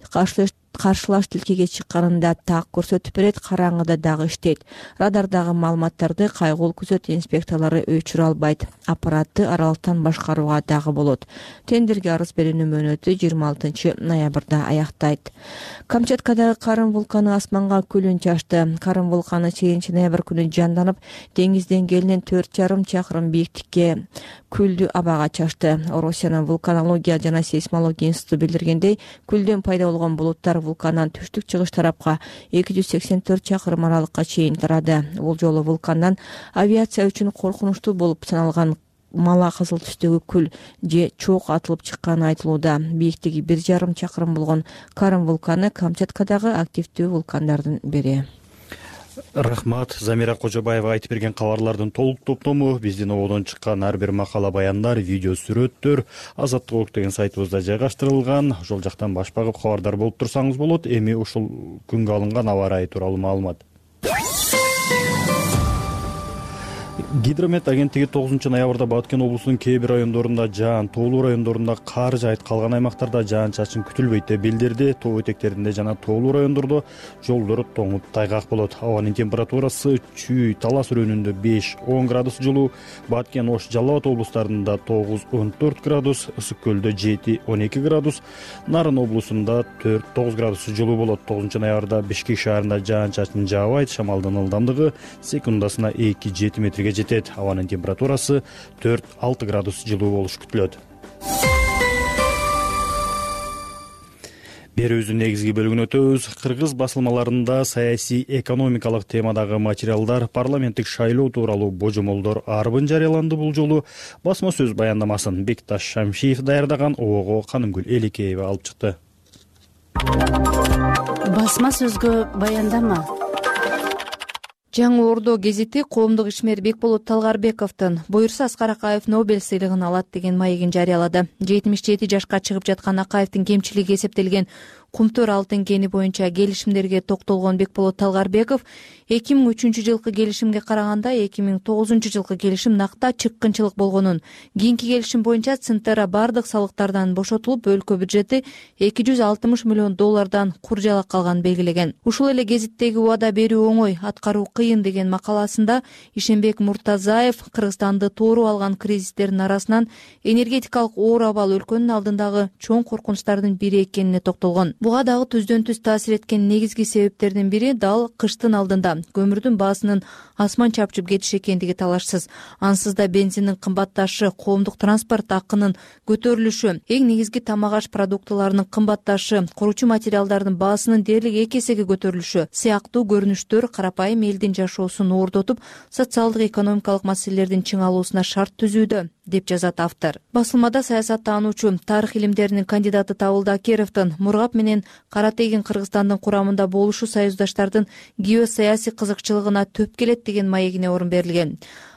каршылаш тилкеге чыкканында так көрсөтүп берет, караңгыда дагы иштейт. Радардагы маалыматтарды кайгул күзөт инспекторлору өчүрө албайт. Аппаратты аралыктан башкарууга дагы болот. Тендерге арыз берүүнүн мөөнөтү жыйырма алтынчы ноябрда аяктайт. Камчаткадагы Карын вулканы асманга күлүн чачты. Карын вулканы сегизинчи ноябрь күнү жанданып, деңиз деңгээлинен төрт жарым чакырым бийиктикке күлдү абага чачты. Орусиянын вулканология жана сейсмология институту билдиргендей, күлдөн пайда болгон булуттар вулкандан түштүк-чыгыш тарапка эки жүз сексен төрт чакырым аралыкка чейин тарады. Бул жолу вулкандан авиация үчүн коркунучтуу болуп саналган мала кызыл түстөгү күл же чоок атылып чыкканы айтылууда. Бийиктиги бир жарым чакырым болгон Карын вулканы Камчаткадагы активдүү вулкандардын бири. Рахмат. Замира Кожобаева айтып берген кабарлардын толук топтому биздин ободон чыккан ар бир макала, баяндар, видео сүрөттөр Азаттык ок деген сайтыбызда жайгаштырылган. Ошол жактан баш багып кабардар болуп турсаңыз болот. Эми ушул күнгө алынган аба ырайы тууралуу маалымат. Гидромет агенттиги тогузунчу ноябрда Баткен облусунун кээ бир райондорунда жаан, тоолуу райондорунда кар жаайт, калган аймактарда жаан-чачын күтүлбөйт деп билдирди. Тоо этектеринде жана тоолуу райондордо жолдор тоңуп тайгак болот. Абанын температурасы Чүй, Талас районунда беш он градус жылуу, Баткен, Ош, Жалал Абад облустарында тогуз он төрт градус, Ысык көлдө жети он эки градус, Нарын облусунда төрт тогуз градус жылуу болот. тогузунчу ноябрда Бишкек шаарында жаан-чачын жаабайт, шамалдын ылдамдыгы секундасына эки жети метрге жетет. Абанын температурасы төрт алты градус жылуу болуш күтүлөт. Берүүбүздүн негизги бөлүгүнө өтөбүз. Кыргыз басылмаларында саясий экономикалык темадагы материалдар, парламенттик шайлоо тууралуу божомолдор арбын жарыяланды. Бул жолу басма сөз баяндамасын Бекташ Шамшиев даярдаган, обого Канымгүл Элекеева алып чыкты. Басма сөзгө баяндама. Жаңы Ордо гезити коомдук ишмер Бекболот Талгарбековдун буюрса Аскар Акаев Нобель сыйлыгын алат деген маегин жарыялады. жетимиш жети жашка чыгып жаткан Акаевдин кемчилиги эсептелген Кумтөр алтын кени боюнча келишимдерге токтолгон Бекболот Талгарбеков эки миң үчүнчү жылкы келишимге караганда эки миң тогузунчу жылкы келишим накта чыккынчылык болгонун, кийинки келишим боюнча Центера бардык салыктардан бошотулуп, өлкө бюджети эки жүз алтымыш миллион доллардан куржалак калганын белгилеген. Ушул эле гезиттеги убада берүү оңой, аткаруу кыйын деген макаласында Ишенбек Муртазаев Кыргызстанды тоору алган кризистердин арасынан энергетикалык оор абал өлкөнүн алдындагы чоң коркунучтардын бири экенине токтолгон. Буга дагы түздөн түз таасир эткен негизги себептердин бири дал кыштын алдында көмүрдүн баасынын асман чапчып кетиши экендиги талашсыз. Ансыз да бензиндин кымбатташы, коомдук транспорт акынын көтөрүлүшү, эң негизги тамак аш продуктыларынын кымбатташы, куручу материалдардын баасынын дээрлик эки эсеге көтөрүлүшү сыяктуу көрүнүштөр карапайым элдин жашоосун оордотуп, социалдык экономикалык маселелердин чыңалуусуна шарт түзүүдө, деп жазат автор. Басылмада саясаттануучу, тарых илимдеринин кандидаты Табылды Акеровдун Мургап менен Кара тегин Кыргызстандын курамында болушу союздаштардын геосаясий кызыкчылыгына төп келет деген маегине орун берилген.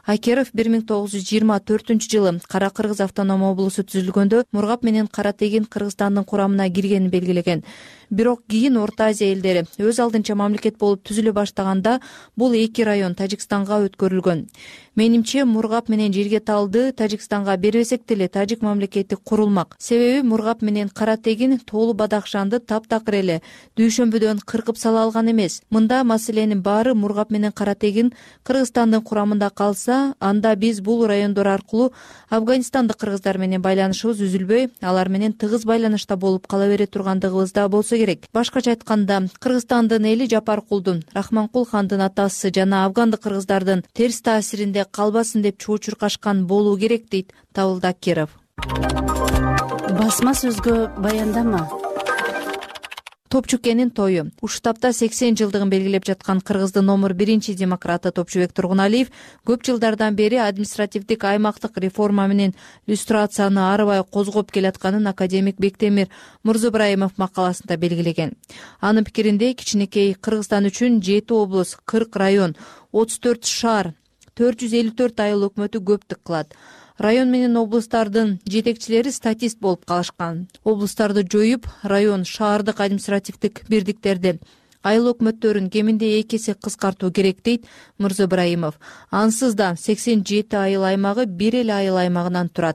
Акеров бир миң тогуз жүз жыйырма төртүнчү жылы Кара Кыргыз автоном облусу түзүлгөндө Мургап менен Каратегин Кыргызстандын курамына киргенин белгилеген. Бирок кийин Орто Азия элдери өз алдынча мамлекет болуп түзүлө баштаганда бул эки район Тажикстанга өткөрүлгөн. Менимче Мургап менен Жиргеталды Тажикстанга бербесек деле тажик мамлекети курулмак. Себеби Мургап менен Каратегин Тоолу Бадахшанды таптакыр эле дүйшөмбүдөн кыркып сала алган эмес. Мында маселенин баары Мургап менен Каратегин Кыргызстандын курамында калса, анда биз бул райондор аркылуу Афганистандык кыргыздар менен байланышыбыз үзүлбөй, алар менен тыгыз байланышта болуп кала бере тургандыгыбыз да болсо керек. Башкача айтканда, Кыргызстандын эли Жапаркулдун, Рахманкул хандын атасы жана афгандык кыргыздардын терс таасиринде калбасын деп чуу чуркашкан болуу керек, дейт Табылды Акеров. Басма сөзгө баяндама. Топчукенин тою. Ушул тапта сексен жылдыгын белгилеп жаткан Кыргыздын номер биринчи демократы Топчубек Тургуналиев көп жылдардан бери административдик аймактык реформа менен люстрацияны арыбай козгоп келатканын академик Бектемир Мурзубраимов макаласында белгилеген. Анын пикиринде кичинекей Кыргызстан үчүн жети облус, кырк район, отуз төрт шаар, төрт жүз элүү төрт айыл өкмөтү көптүк кылат. Район менен облустардын жетекчилери статист болуп калышкан. Облустарды жоюп, район, шаардык административдик бирдиктерди, айыл өкмөттөрүн кеминде эки эсе кыскартуу керек, дейт Мурзубраимов. Ансыз да сексен жети айыл аймагы бир эле айыл аймагынан турат.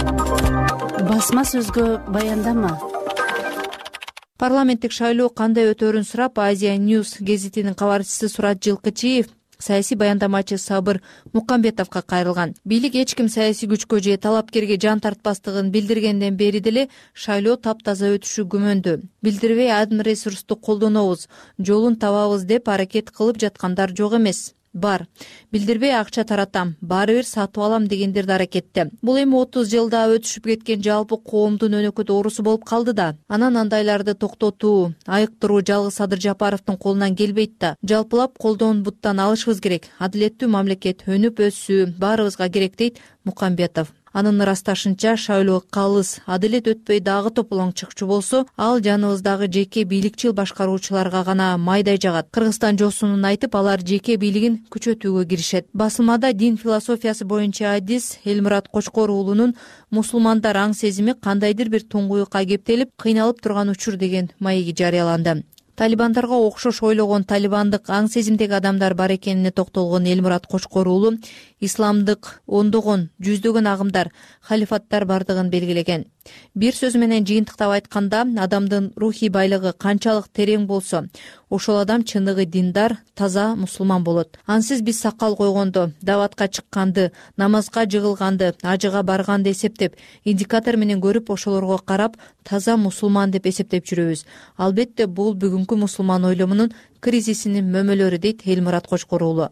Басма сөзгө баяндама. Парламенттик шайлоо кандай өтөрүн сурап, Азия News гезитинин кабарчысы Сурат Жылкычиев саясий баяндамачы Сабыр Мукамбетовго кайрылган. Бийлик эч ким саясий күчкө же талапкерге жан тартпастыгын билдиргенден бери деле шайлоо таптаза өтүшү күмөндүү. Билдирбей адым ресурсту колдонобуз, жолун табабыз деп аракет кылып жаткандар жок эмес. Бар. Билдирбей акча таратам, баары бир сатып алам дегендер да аракетте. Бул эми отуз жылда өтүшүп кеткен жалпы коомдун өнөкөт оорусу болуп калды да. Анан андайларды токтотуу, айыктыруу жалгыз Садыр Жапаровдун колунан келбейт да. Жалпылап колдон буттан алышыбыз керек. Адилеттүү мамлекет өнүп өссү баарыбызга керек, дейт Мукамбетов. Анын ырасташынча, шайлоо калыс, адилет өтпөй дагы тополоң чыкчу болсо, ал жаныбыздагы жеке бийликчил башкаруучуларга гана майдай жагат. Кыргызстан жосунун айтып, алар жеке бийлигин күчөтүүгө киришет. Басылмада дин философиясы боюнча адис Элмурат Кочкор уулунун «Мусулмандар аң сезими кандайдыр бир туңгуюкка кептелип, кыйналып турган учур» деген маеги жарыяланды. Талибандарга окшош ойлогон талибандык аң сезимдеги адамдар бар экенине токтолгон Элмурат Кочкор уулу исламдык ондогон, жүздөгөн агымдар, халифаттар бардыгын белгилеген. Бир сөз менен жыйынтыктап айтканда, адамдын рухий байлыгы канчалык терең болсо, ошол адам чыныгы диндар, таза мусулман болот. Ансыз биз сакал койгондо, даватка чыкканды, намазга жыгылганды, ажыга барганды эсептеп, индикатор менен көрүп, ошолорго карап, таза мусулман деп эсептеп жүрөбүз. Албетте бул бүгүнкү мусулман ойломунун кризисинин мөмөлөрү, дейт Элмурат Кочкор уулу.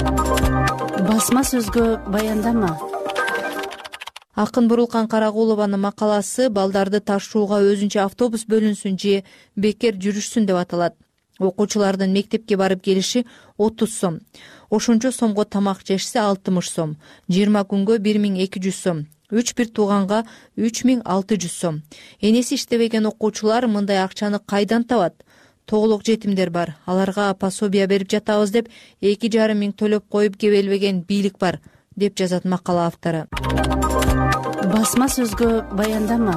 Басма сөзгө баяндама. Акын Бурулкан Карагулованын макаласы балдарды ташууга өзүнчө автобус бөлүнсүн же бекер жүрүшсүн деп аталат. Окуучулардын мектепке барып келиши отуз сом. Ошончо сомго тамак жешсе алтымыш сом. жыйырма күнгө бир миң эки жүз сом. үч бир тууганга үч миң алты жүз сом. Энеси иштебеген окуучулар мындай акчаны кайдан табат? Тоголок жетимдер бар. Аларга пособия берип жатабыз деп эки жарым миң төлөп коюп кебелбеген бийлик бар, деп жазат макала автору. Басма сөзгө баяндама.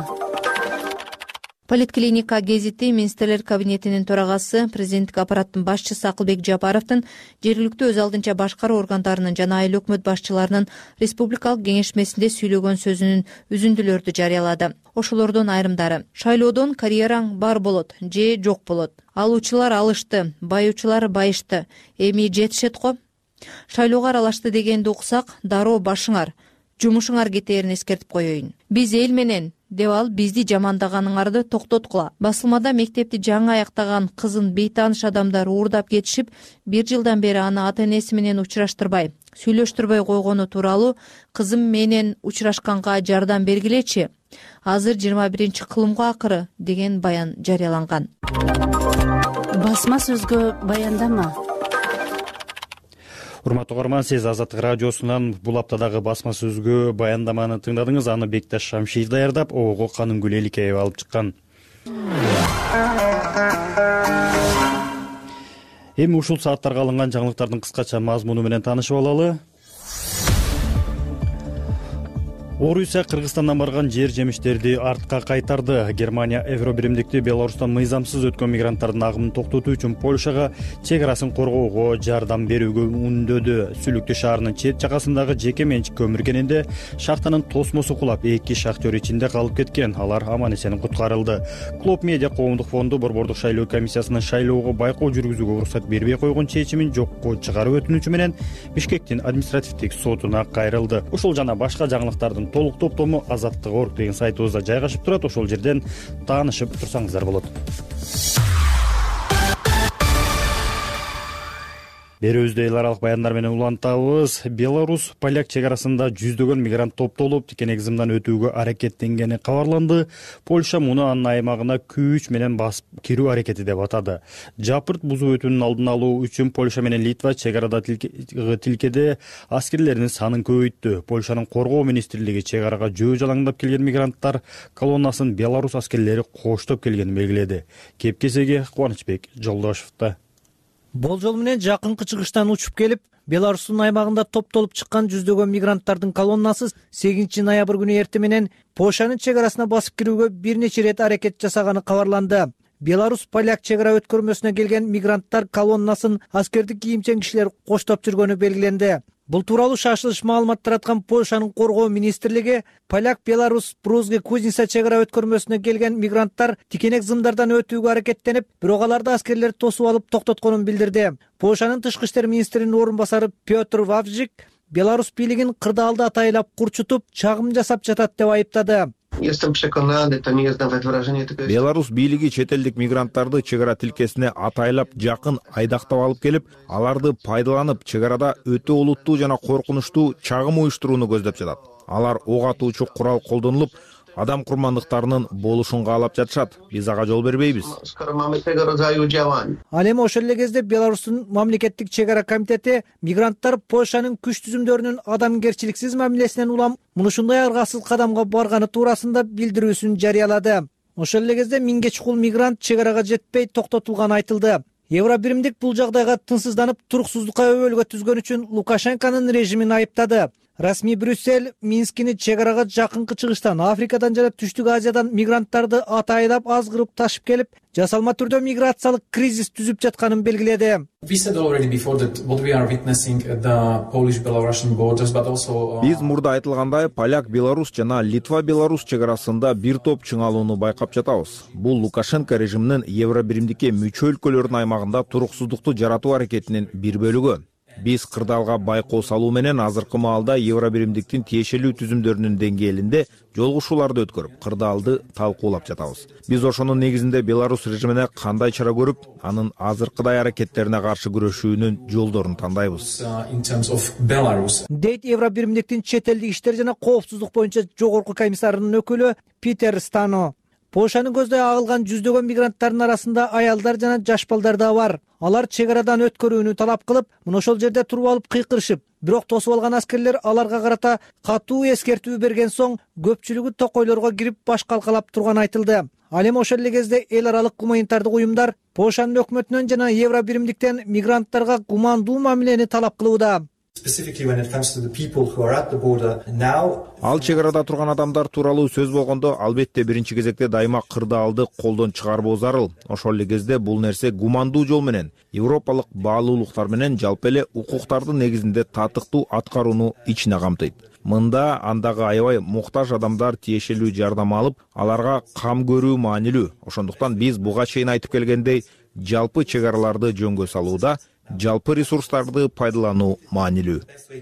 Политклиника гезити министрлер кабинетинин төрагасы, президенттик аппараттын башчысы Акылбек Жапаровдун жергиликтүү өз алдынча башкаруу органдарынын жана айыл өкмөт башчыларынын республикалык кеңешмесинде сүйлөгөн сөзүнүн үзүндүлөрдү жарыялады. Ошолордун айрымдары: шайлоодон карьераң бар болот же жок болот. Алуучулар алышты, байуучулар байышты. Эми жетишет го. Шайлоого аралашты дегенди уксак, дароо башыңар, жумушуңар кетээрин эскертип коеюн. Биз эл менен, деп ал бизди жамандаганыңарды токтоткула. Басылмада мектепти жаңы аяктаган кызын бейтааныш адамдар уурдап кетишип, бир жылдан бери аны ата-энеси менен учураштырбай, сүйлөштүрбөй койгону тууралуу кызым менен учурашканга жардам бергилечи. Азыр жыйырма биринчи кылымго акыры деген баян жарыяланган. Басма сөзгө баяндама. Урматтуу угарман, сиз Азаттык радиосунан бул аптадагы басма сөзгө баяндаманы тыңдадыңыз. Аны Бекташ Шамшиев даярдап, ого Канымгүл Эликеев алып чыккан. Эми ушул сааттарга алынган жаңылыктардын кыскача мазмуну менен таанышып алалы. Орусия Кыргызстандан барган жер жемиштерди артка кайтарды. Германия Евро биримдикти Беларустан мыйзамсыз өткөн мигранттардын агымын токтотуу үчүн Польшага чек арасын коргоого жардам берүүгө үндөдү. Сүлүктү шаарынын чет жакасындагы жеке менчик көмүр кенинде шахтанын тосмосу кулап, эки шахтер ичинде калып кеткен. Алар аман эсен куткарылды. Клуб Медиа коомдук фонду Борбордук шайлоо комиссиясынын шайлоого байкоо жүргүзүүгө уруксат бербей койгон чечимин жокко чыгаруу өтүнүчү менен Бишкектин административдик сотуна кайрылды. Ушул жана башка жаңылыктардын толук топтому азаттык орг деген сайтыбызда жайгашып турат. Ошол жерден таанышып турсаңыздар болот. Берүүбүздө эл аралык баяндар менен улантабыз. Беларус поляк чек арасында жүздөгөн мигрант топтолуп, тикенек зымдан өтүүгө аракеттенгени кабарланды. Польша муну анын аймагына күч менен басып кирүү аракети деп атады. Жапырт бузуу өтүүнүн алдын алуу үчүн Польша менен Литва чек арада тилкеде аскерлеринин санын көбөйттү. Польшанын коргоо министрлиги чек арага жөө жалаңдап келген мигранттар колоннасын Беларус аскерлери коштоп келгенин белгиледи. Кепкесеге Кубанычбек Жолдошевда. Болжол менен жакынкы чыгыштан учуп келип, Беларустун аймагында топтолуп чыккан жүздөгөн мигранттардын колоннасы сегизинчи ноябрь күнү эртең менен Польшанын чек арасына басып кирүүгө бир нече ирет аракет жасаганы кабарланды. Беларус поляк чек ара өткөрмөсүнө келген мигранттар колоннасын аскердик кийимчен кишилер коштоп жүргөнү белгиленди. Бул тууралуу шашылыш маалымат тараткан Польшанын коргоо министрлиги поляк Беларус Брузге Кузница чек ара өткөрмөсүнө келген мигранттар тикенек зымдардан өтүүгө аракеттенип, бирок аларды аскерлер тосуп алып токтотконун билдирди. Польшанын тышкы иштер министринин орун басары Петр Вавжик Беларус бийлигин кырдаалды атайлап курчутуп, чагым жасап жатат деп айыптады. Беларус бийлиги чет элдик мигранттарды чек ара тилкесине атайлап жакын айдактап алып келип, аларды пайдаланып чек арада өтө олуттуу жана коркунучтуу чагым уюштурууну көздөп жатат. Алар ок атуучу курал колдонулуп, адам курмандыктарынын болушун каалап жатышат. Биз ага жол бербейбиз. Ал эми ошол эле кезде Беларустун мамлекеттик чек ара комитети мигранттар Польшанын күч түзүмдөрүнүн адамгерчиликсиз мамилесинен улам мынушундай аргасыз кадамга барганы туурасында билдирүүсүн жарыялады. Ошол эле кезде миңге чукул мигрант чек арага жетпей токтотулганы айтылды. Евро биримдик бул жагдайга тынчсызданып, туруксуздукка өбөлгө түзгөн үчүн Лукашенконун режимин айыптады. Расмий Брюссель Минскини чек арага жакынкы чыгыштан, Африкадан жана Түштүк Азиядан мигранттарды атайлап азгырып ташып келип, жасалма түрдө миграциялык кризис түзүп жатканын белгиледи. Биз мурда айтылгандай, поляк Беларус жана Литва Беларус чек арасында бир топ чыңалууну байкап жатабыз. Бул Лукашенко режиминин Евро биримдикке мүчө өлкөлөрдүн аймагында туруксуздукту жаратуу аракетинин бир бөлүгү. Биз кырдаалга байкоо салуу менен азыркы маалда Евро биримдиктин тиешелүү түзүмдөрүнүн деңгээлинде жолугушууларды өткөрүп, кырдаалды талкуулап жатабыз. Биз ошонун негизинде Беларус режимине кандай чара көрүп, анын азыркыдай аракеттерине каршы күрөшүүнүн жолдорун тандайбыз. Дейт Евро биримдиктин чет элдик иштер жана коопсуздук боюнча жогорку комиссарынын өкүлү Питер Стано. Польшанын көздөй агылган жүздөгөн мигранттардын арасында аялдар жана жаш балдар да бар. Алар чек арадан өткөрүүнү талап кылып, мына ошол жерде туруп алып кыйкырышып, бирок тосуп алган аскерлер аларга карата катуу эскертүү берген соң, көпчүлүгү токойлорго кирип баш калкалап турганы айтылды. Ал эми ошол эле кезде эл аралык гуманитардык уюмдар Польшанын өкмөтүнөн жана Евро биримдиктен мигранттарга гумандуу мамилени талап кылууда. Ал чек арада турган адамдар тууралуу сөз болгондо, албетте биринчи кезекте дайыма кырдаалды колдон чыгарбоо зарыл. Ошол эле кезде бул нерсе гумандуу жол менен, европалык баалуулуктар менен жалпы эле укуктардын негизинде татыктуу аткарууну ичине камтыйт. Мында андагы аябай муктаж адамдар тиешелүү жардам алып, аларга кам көрүү маанилүү. Ошондуктан биз буга чейин айтып келгендей, жалпы чек араларды жөнгө салууда жалпы ресурстарды пайдалануу маанилүү,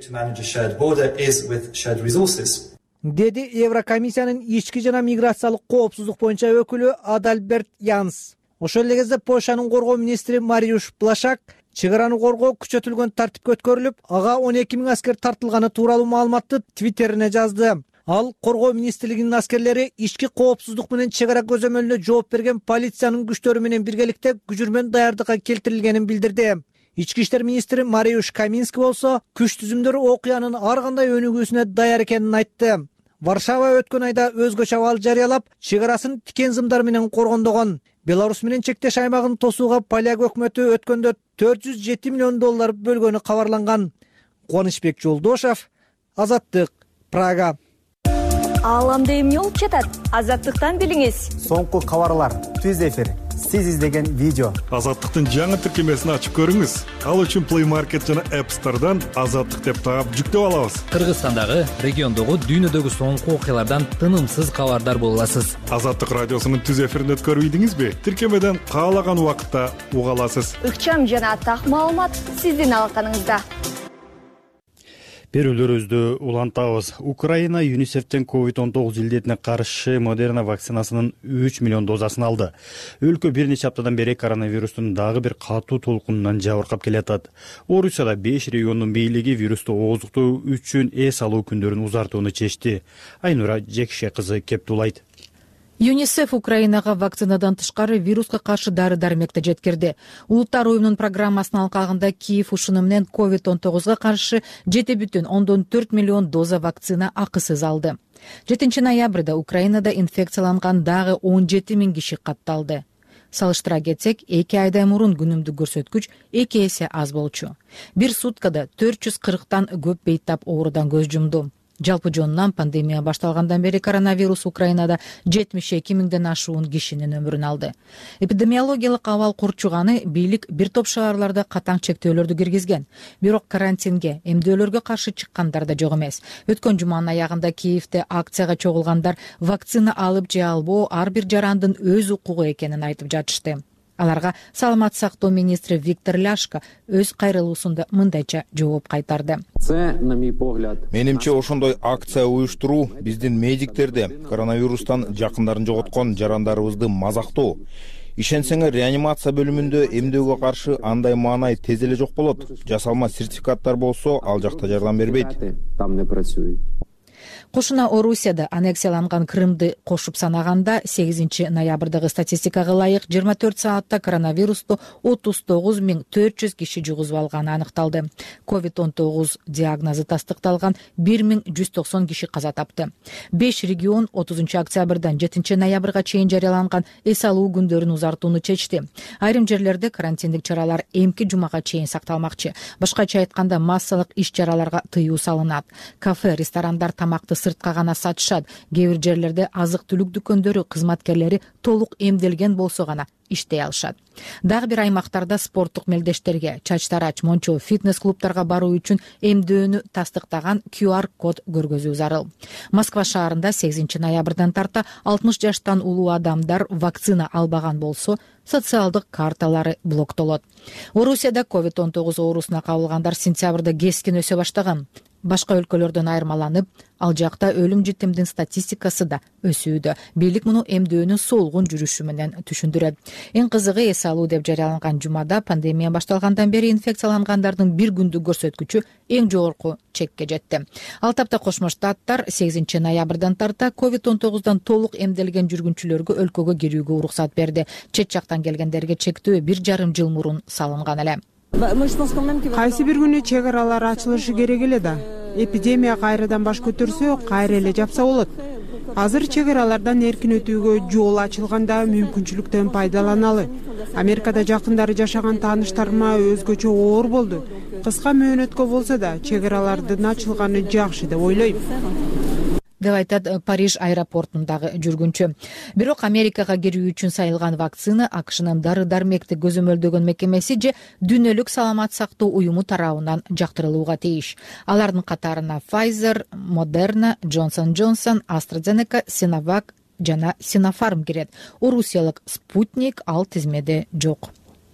деди Еврокомиссиянын ички жана миграциялык коопсуздук боюнча өкүлү Адальберт Янс. Ошол эле кезде Польшанын коргоо министри Мариуш Блашак чек араны коргоо күчөтүлгөн тартипке өткөрүлүп, ага он эки миң аскер тартылганы тууралуу маалыматты Твиттерине жазды. Ал коргоо министрлигинин аскерлери ички коопсуздук менен чек ара көзөмөлүнө жооп берген полициянын күчтөрү менен биргеликте күжүрмөн даярдыкка келтирилгенин билдирди. Ички иштер министри Мариуш Камински болсо, күч түзүмдөрү окуянын ар кандай өнүгүүсүнө даяр экенин айтты. Варшава өткөн айда өзгөчө абал жарыялап, чек арасын тикен зымдар менен коргондогон. Беларус менен чектеш аймагын тосууга поляк өкмөтү өткөндө төрт жүз жети миллион доллар бөлгөнү кабарланган. Кубанычбек Жолдошев, Азаттык, Прага. Ааламда эмне болуп жатат? Азаттыктан билиңиз. Соңку кабарлар, түз эфир, сиз издеген видео. Азаттыктын жаңы тиркемесин ачып көрүңүз. Ал үчүн Play Market жана App Store'дан Азаттык деп таап жүктөп алабыз. Кыргызстандагы, региондогу, дүйнөдөгү соңку окуялардан тынымсыз кабардар боло аласыз. Азаттык радиосунун түз эфирин өткөрүп ийдиңизби? Тиркемеден каалаган убакытта уга аласыз. Ыкчам жана так маалымат сиздин алаканыңызда. Берүүлөрүбүздү улантабыз. Украина ЮНИСЕФтен ковид он тогуз илдетине каршы Модерна вакцинасынын үч миллион дозасын алды. Өлкө бир нече аптадан бери коронавирустун дагы бир катуу толкунунан жабыркап келатат. Орусияда беш региондун бийлиги вирусту ооздуктоо үчүн эс алуу күндөрүн узартууну чечти. Айнура Жекше кызы кептулайт. ЮНИСЕФ Украинага вакцинадан тышкары вируска каршы дары-дармекти жеткирди. Улуттар уюмунун программасынын алкагында Киев ушуну менен ковид он тогузга каршы жети бүтүн ондон төрт миллион доза вакцина акысыз алды. жетинчи ноябрда Украинада инфекцияланган дагы он жети миң киши катталды. Салыштыра кетсек, эки айдай мурун күнүмдүк көрсөткүч эки эсе аз болчу. Бир суткада төрт жүз кырктан көп бейтап оорудан көз жумду. Жалпы жонунан пандемия башталгандан бери коронавирус Украинада жетимиш эки миңден ашуун кишинин өмүрүн алды. Эпидемиологиялык абал курчуганы бийлик бир топ шаарларда катаң чектөөлөрдү киргизген. Бирок карантинге, эмдөөлөргө каршы чыккандар да жок эмес. Өткөн жуманын аягында Киевде акцияга чогулгандар вакцина алып же албоо ар бир жарандын өз укугу экенин айтып жатышты. Аларга саламат сактоо министри Виктор Ляшко өз кайрылуусунда мындайча жооп кайтарды. Менимче ошондой акция уюштуруу биздин медиктерди коронавирустан жакындарын жоготкон жарандарыбызды мазактоо. Ишенсеңер, реанимация бөлүмүндө эмдөөгө каршы андай маанай тез эле жок болот. Жасалма сертификаттар болсо, ал жакта жардам бербейт. Кошуна Орусияда аннексияланган Крымды кошуп санаганда сегизинчи ноябрдагы статистикага ылайык жыйырма төрт саатта коронавирусту отуз тогуз миң төрт жүз киши жугузуп алганы аныкталды. ковид он тогуз диагнозу тастыкталган бир миң жүз токсон киши каза тапты. беш регион отузунчу октябрдан жетинчи ноябрга чейин жарыяланган эс алуу күндөрүн узартууну чечти. Айрым жерлерде карантиндик чаралар эмки жумага чейин сакталмакчы. Башкача айтканда массалык иш-чараларга тыюу салынат. Кафе, ресторандар тамакты сыртка гана сатышат. Кээ бир жерлерде азык-түлүк дүкөндөрү кызматкерлери толук эмделген болсо гана иштей алышат. Дагы бир аймактарда спорттук мелдештерге, чач тарач, мончо, фитнес клубтарга баруу үчүн эмдөөнү тастыктаган ку ар код көргөзүү зарыл. Москва шаарында сегизинчи ноябрдан тарта алтымыш жаштан улуу адамдар вакцина албаган болсо, социалдык карталары блоктолот. Орусияда ковид он тогуз оорусуна кабылгандар сентябрда кескин өсө баштаган. Башка өлкөлөрдөн айырмаланып, ал жакта өлүм житимдин статистикасы да өсүүдө. Бийлик муну эмдөөнүн солгун жүрүшү менен түшүндүрөт. Эң кызыгы, эс алуу деп жарыяланган жумада пандемия башталгандан бери инфекциялангандардын бир күндүк көрсөткүчү эң жогорку чекке жетти. Ал тапта Кошмо Штаттар сегизинчи ноябрдан тарта ковид он тогуздан толук эмделген жүргүнчүлөргө өлкөгө кирүүгө уруксат берди. Чет жактан келгендерге чектөө бир жарым жыл мурун салынган эле. Кайсы бир күнү чек аралар ачылышы керек эле да. Эпидемия кайрадан баш көтөрсө, кайра эле жапса болот. Азыр чек аралардан эркин өтүүгө жол ачылганда мүмкүнчүлүктөн пайдаланалы. Америкада жакындары жашаган тааныштарыма өзгөчө оор болду. Кыска мөөнөткө болсо да чек аралардын ачылганы жакшы деп ойлойм, деп айтат Париж аэропортундагы жүргүнчү. Бирок Америкага кирүү үчүн сайылган вакцина АКШнын дары-дармекти көзөмөлдөгөн мекемеси же дүйнөлүк саламат сактоо уюму тарабынан жактырылууга тийиш. Алардын катарына Pfizer, Moderna, Johnson Johnson, AstraZeneca, Sinovac жана Sinopharm кирет. Орусиялык Спутник ал тизмеде жок.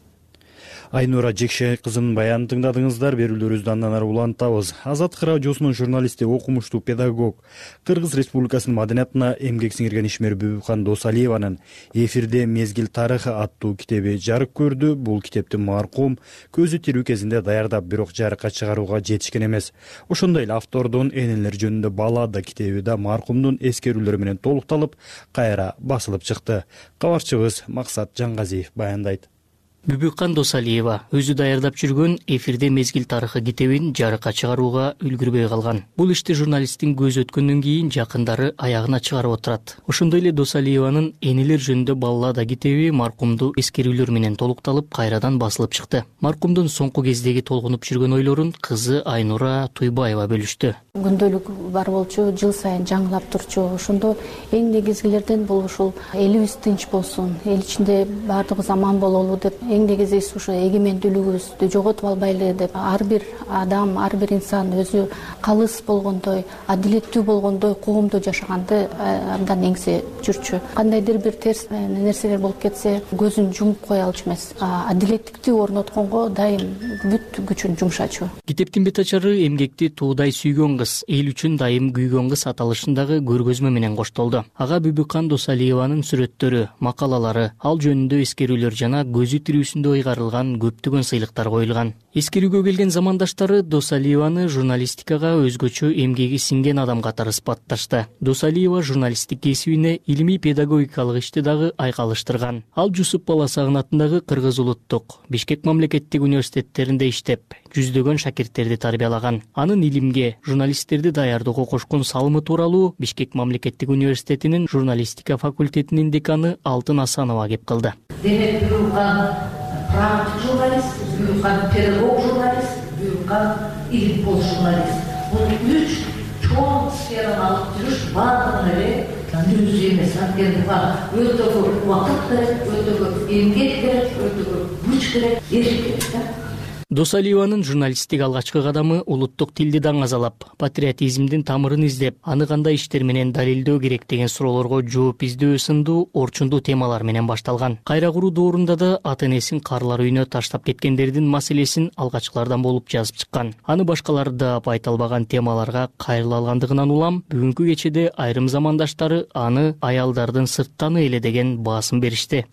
Айнура Жекше кызынын баянын тыңдадыңыздар. Берүүлөрүбүздү андан ары улантабыз. Азаттык радиосунун журналисти, окумуштуу педагог, Кыргыз Республикасынын маданиятына эмгек сиңирген ишмер Бүбүкхан Досалиеванын эфирде Мезгил тарыхы аттуу китеби жарык көрдү. Бул китепти маркум көзү тирүү кезинде даярдап, бирок жарыкка чыгарууга жетишкен эмес. Ошондой эле автордун энелер жөнүндө баллада китеби да маркумдун эскерүүлөрү менен толукталып, кайра басылып чыкты. Кабарчыбыз Максат Жангазиев баяндайт. Бүбүкан Досалиева өзү даярдап жүргөн Эфирде мезгил тарыхы китебин жарыкка чыгарууга үлгүрбөй калган. Бул ишти журналисттин көзү өткөндөн кийин жакындары аягына чыгарып отурат. Ошондой эле Досалиеванын Энелер жөнүндө баллада китеби маркумду эскерүүлөр менен толукталып, кайрадан басылып чыкты. Маркумдун соңку кездеги толгунуп жүргөн ойлорун кызы Айнура Туйбаева бөлүштү. Күндөлүк бар болчу, жыл сайын жаңылап турчу. Ошондо эң негизгилерден бул ушул элибиз тынч болсун, эл ичинде баардыгы аман бололу деп, эң негизгиси ушу эгемендүүлүгүбүздү жоготуп албайлы деп, ар бир адам, ар бир инсан өзү калыс болгондой, адилеттүү болгондой коомдо жашаганды абдан эңсе жүрчү. Кандайдыр бир терс нерселер болуп кетсе, көзүн жумуп кое алчу эмес. Адилеттикти орнотконго дайым бүт күчүн жумшачу. Китептин бет ачары эмгекти туудай сүйгөн кыз, эл үчүн дайым күйгөн кыз аталышындагы көргөзмө менен коштолду. Ага Бүбүкан Досалиеванын сүрөттөрү, макалалары, ал жөнүндө эскерүүлөр жана көзү тирүүсүндө ыйгарылган көптөгөн сыйлыктар коюлган. Эскерүүгө келген замандаштары Досалиеваны журналистикага өзгөчө эмгеги сиңген адам катары сыпатташты. Досалиева журналисттик кесибине илимий педагогикалык ишти дагы айкалыштырган. Ал Жусуп Баласагын атындагы Кыргыз улуттук, Бишкек мамлекеттик университеттеринде иштеп, жүздөгөн шакирттерди тарбиялаган. Анын илимге, журналисттерди даярдоого кошкон салымы тууралуу Бишкек мамлекеттик университетинин журналистика факультетинин деканы Алтын Асанова кеп кылды. Демек, Бүбүкан практик журналист, Бүбүкан педагог журналист, Бүбүкан илимпоз журналист. Бул үч чоң сфераны алып жүрүш баардыгын эле мүнөз эмес. Анткени буга өтө көп убакыт керек, өтө көп эмгек керек, өтө көп күч керек, эрк керек. Досалиеванын журналисттик алгачкы кадамы улуттук тилди даңазалап, патриотизмдин тамырын издеп, аны кандай иштер менен далилдөө керек деген суроолорго жооп издөө сындуу орчундуу темалар менен башталган. Кайра куруу доорунда да ата энесин карлар үйүнө таштап кеткендердин маселесин алгачкылардан болуп жазып чыккан. Аны башкалар да айта албаган темаларга кайрыла алгандыгынан улам, бүгүнкү кечеде айрым замандаштары аны аялдардын сырттаны эле деген баасым беришти.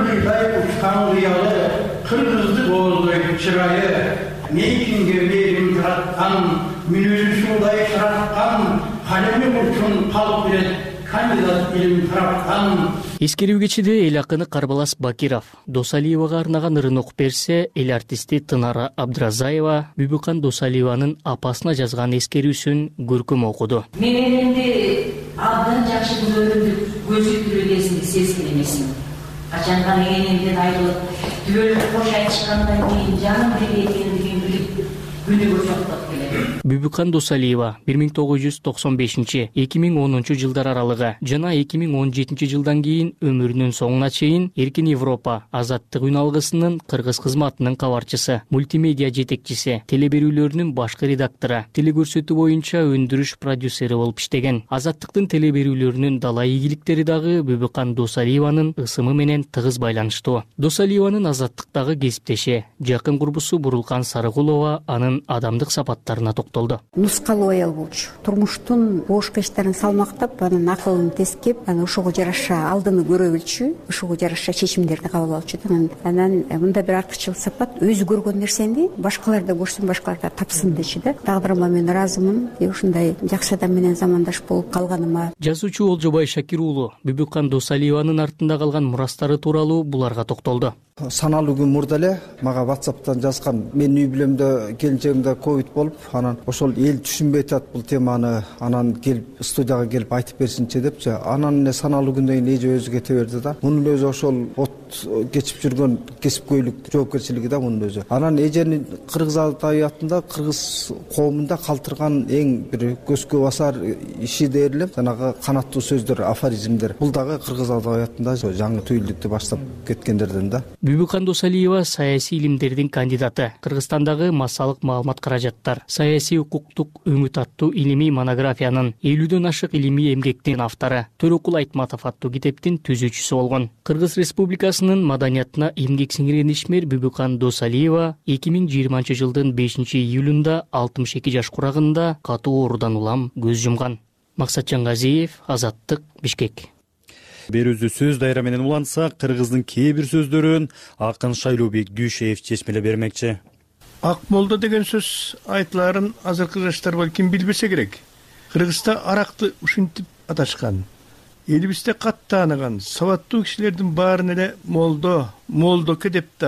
Kırmızı boğazlayıp çırayı, meykinge verim yaratkan, minözü şuldayı yaratkan, kalemi uçun kalıp bilet, kandidat ilim taraftan. Эскерүү кечиде эл акыны Карбалас Бакиров Досалиевага арнаган ырын окуп берсе, эл артисти Тынара Абдразаева Бүбүкан Досалиеванын апасына жазган эскерүүсүн көркөм окуду. Мен элимди абдан жакшы көрүндү, көзү түрүгесинди сезген эмесмин. Качандан энемден айрылып, түбөлүк кош айтышкандан кийин жаным деги экендигин билип, күнүгө жоктоп келем. Бүбүкан Досалиева бир миң тогуз жүз токсон бешинчи — эки миң онунчу жылдар аралыгы жана эки миң он жетинчи жылдан кийин өмүрүнүн соңуна чейин Эркин Европа Азаттык үн алгысынын кыргыз кызматынын кабарчысы, мультимедиа жетекчиси, телеберүүлөрүнүн башкы редактору, телекөрсөтүү боюнча өндүрүш продюсери болуп иштеген. Азаттыктын телеберүүлөрүнүн дала ийгиликтери дагы Бүбүкан Досалиеванын ысымы менен тыгыз байланыштуу. Досалиеванын Азаттыктагы кесиптеши, жакын курбусу Бурулкан Сарыгулова анын адамдык сапаттарына токтолду. Нускалуу аял болчу. Турмуштун бошко иштерин салмактап, анын акылын тескеп, анан ошого жараша алдыны көрө билчү, ошого жараша чечимдерди кабыл алчу. Анан мындай бир артыкчыл сапат, өзү көргөн нерсени башкалар да көрсүн, башкалар да тапсын дечи да. Тагдырыма мен ыраазымын. Ушундай жакшы адам менен замандаш болуп калганыма. Жазуучу Олжобай Шакир уулу Бүбүкан Досалиеванын артында калган мурастары тууралуу буларга токтолду. Саналуу күн мурда эле мага WhatsApp'тан жазган, мен үй бүлөмдө келинчегимде ковид болуп, анан ошол эл түшүнбөй атат бул теманы, анан келип студияга келип айтып берсинчи депчи. Анан эле саналуу күндөн кийин эже өзү кете берди да. Мунун өзү ошол от кечип жүргөн кесипкөйлүк жоопкерчилиги да мунун өзү. Анан эженин кыргыз адабиятында, кыргыз коомунда калтырган эң бир көзгө басар иши дээрлеп, жанагы канаттуу сөздөр, афоризмдер. Бул дагы кыргыз адабиятында жаңы түйүлдүктү баштап кеткендерден да. Бүбүкан Досалиева саясий илимдердин кандидаты, Кыргызстандагы массалык маалымат каражаттар, саясий укуктук үмүт аттуу илимий монографиянын, элүүдөн ашык илимий эмгектин автору, Төрөкул Айтматов аттуу китептин түзүүчүсү болгон. Кыргыз Республикасынын маданиятына эмгек сиңирген ишмер Бүбүкан Досалиева эки миң жыйырманчы жылдын бешинчи июлунда алтымыш эки жаш курагында катуу оорудан улам көз жумган. Максатжан Газиев, Азаттык, Бишкек. Берүүбүздү сөз дайра менен улантсак, кыргыздын кээ бир сөздөрүн акын Шайлообек Дүйшеев чечмелеп бермекчи. Ак молдо деген сөз айтыларын азыркы жаштар балким билбесе керек. Кыргызда аракты ушинтип аташкан. Элибизде катты таанаган сабаттуу кишилердин баарын эле молдо, молдоке деп да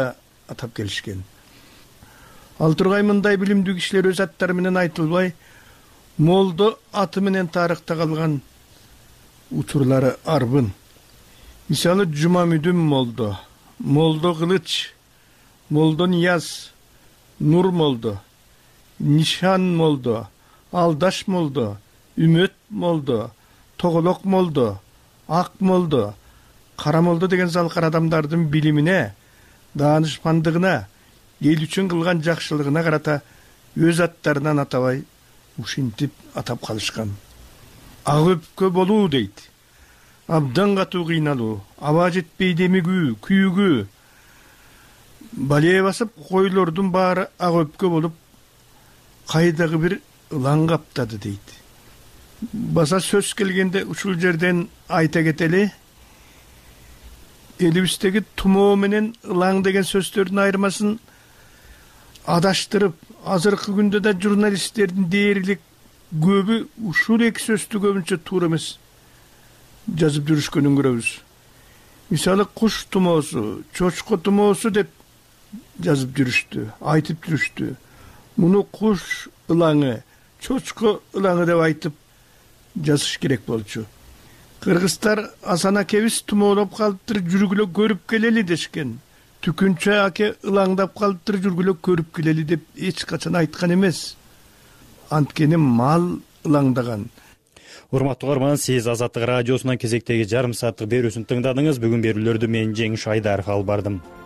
атап келишкен. Ал тургай мындай билимдүү кишилер өз аттары менен айтылбай, молдо аты менен тарыхта калган учурлары арбын. Мисалы Жумамүдүн молдо, молдо Кылыч, молдо Нияз, Нур молдо, Нишан молдо, Алдаш молдо, Үмөт молдо, Тоголок молдо, Ак молдо, Кара молдо деген залкар адамдардын билимине, даанышмандыгына, эл үчүн кылган жакшылыгына карата өз аттарынан атабай ушинтип атап калышкан. Ак өпкө болуу дейт. Абдан катуу кыйналуу, аба жетпей демигүү, күйүүгүү. Балее басып койлордун баары ак өпкө болуп, кайдагы бир ылаң каптады дейт. Баса сөз келгенде ушул жерден айта кетели, элибиздеги тумоо менен ылаң деген сөздөрдүн айырмасын адаштырып, азыркы күндө да журналисттердин дээрлик көбү ушул эки сөздү көбүнчө туура эмес жазып жүрүшкөнүн көрөбүз. Мисалы куш тумоосу, чочко тумоосу деп жазып жүрүштү, айтып жүрүштү. Муну куш ылаңы, чочко ылаңы деп айтып жазыш керек болчу. Кыргыздар Асан акебиз тумоолоп калыптыр, жүргүлө көрүп келели дешкен. Түкүнчө аке ылаңдап калыптыр, жүргүлө көрүп келели деп эч качан айткан эмес. Анткени мал ылаңдаган. Урматтуу угарман, сиз Азаттык радиосунан кезектеги жарым сааттык берүүсүн тыңдадыңыз. Бүгүн берүүлөрдү мен Жеңиш Айдаров алып бардым.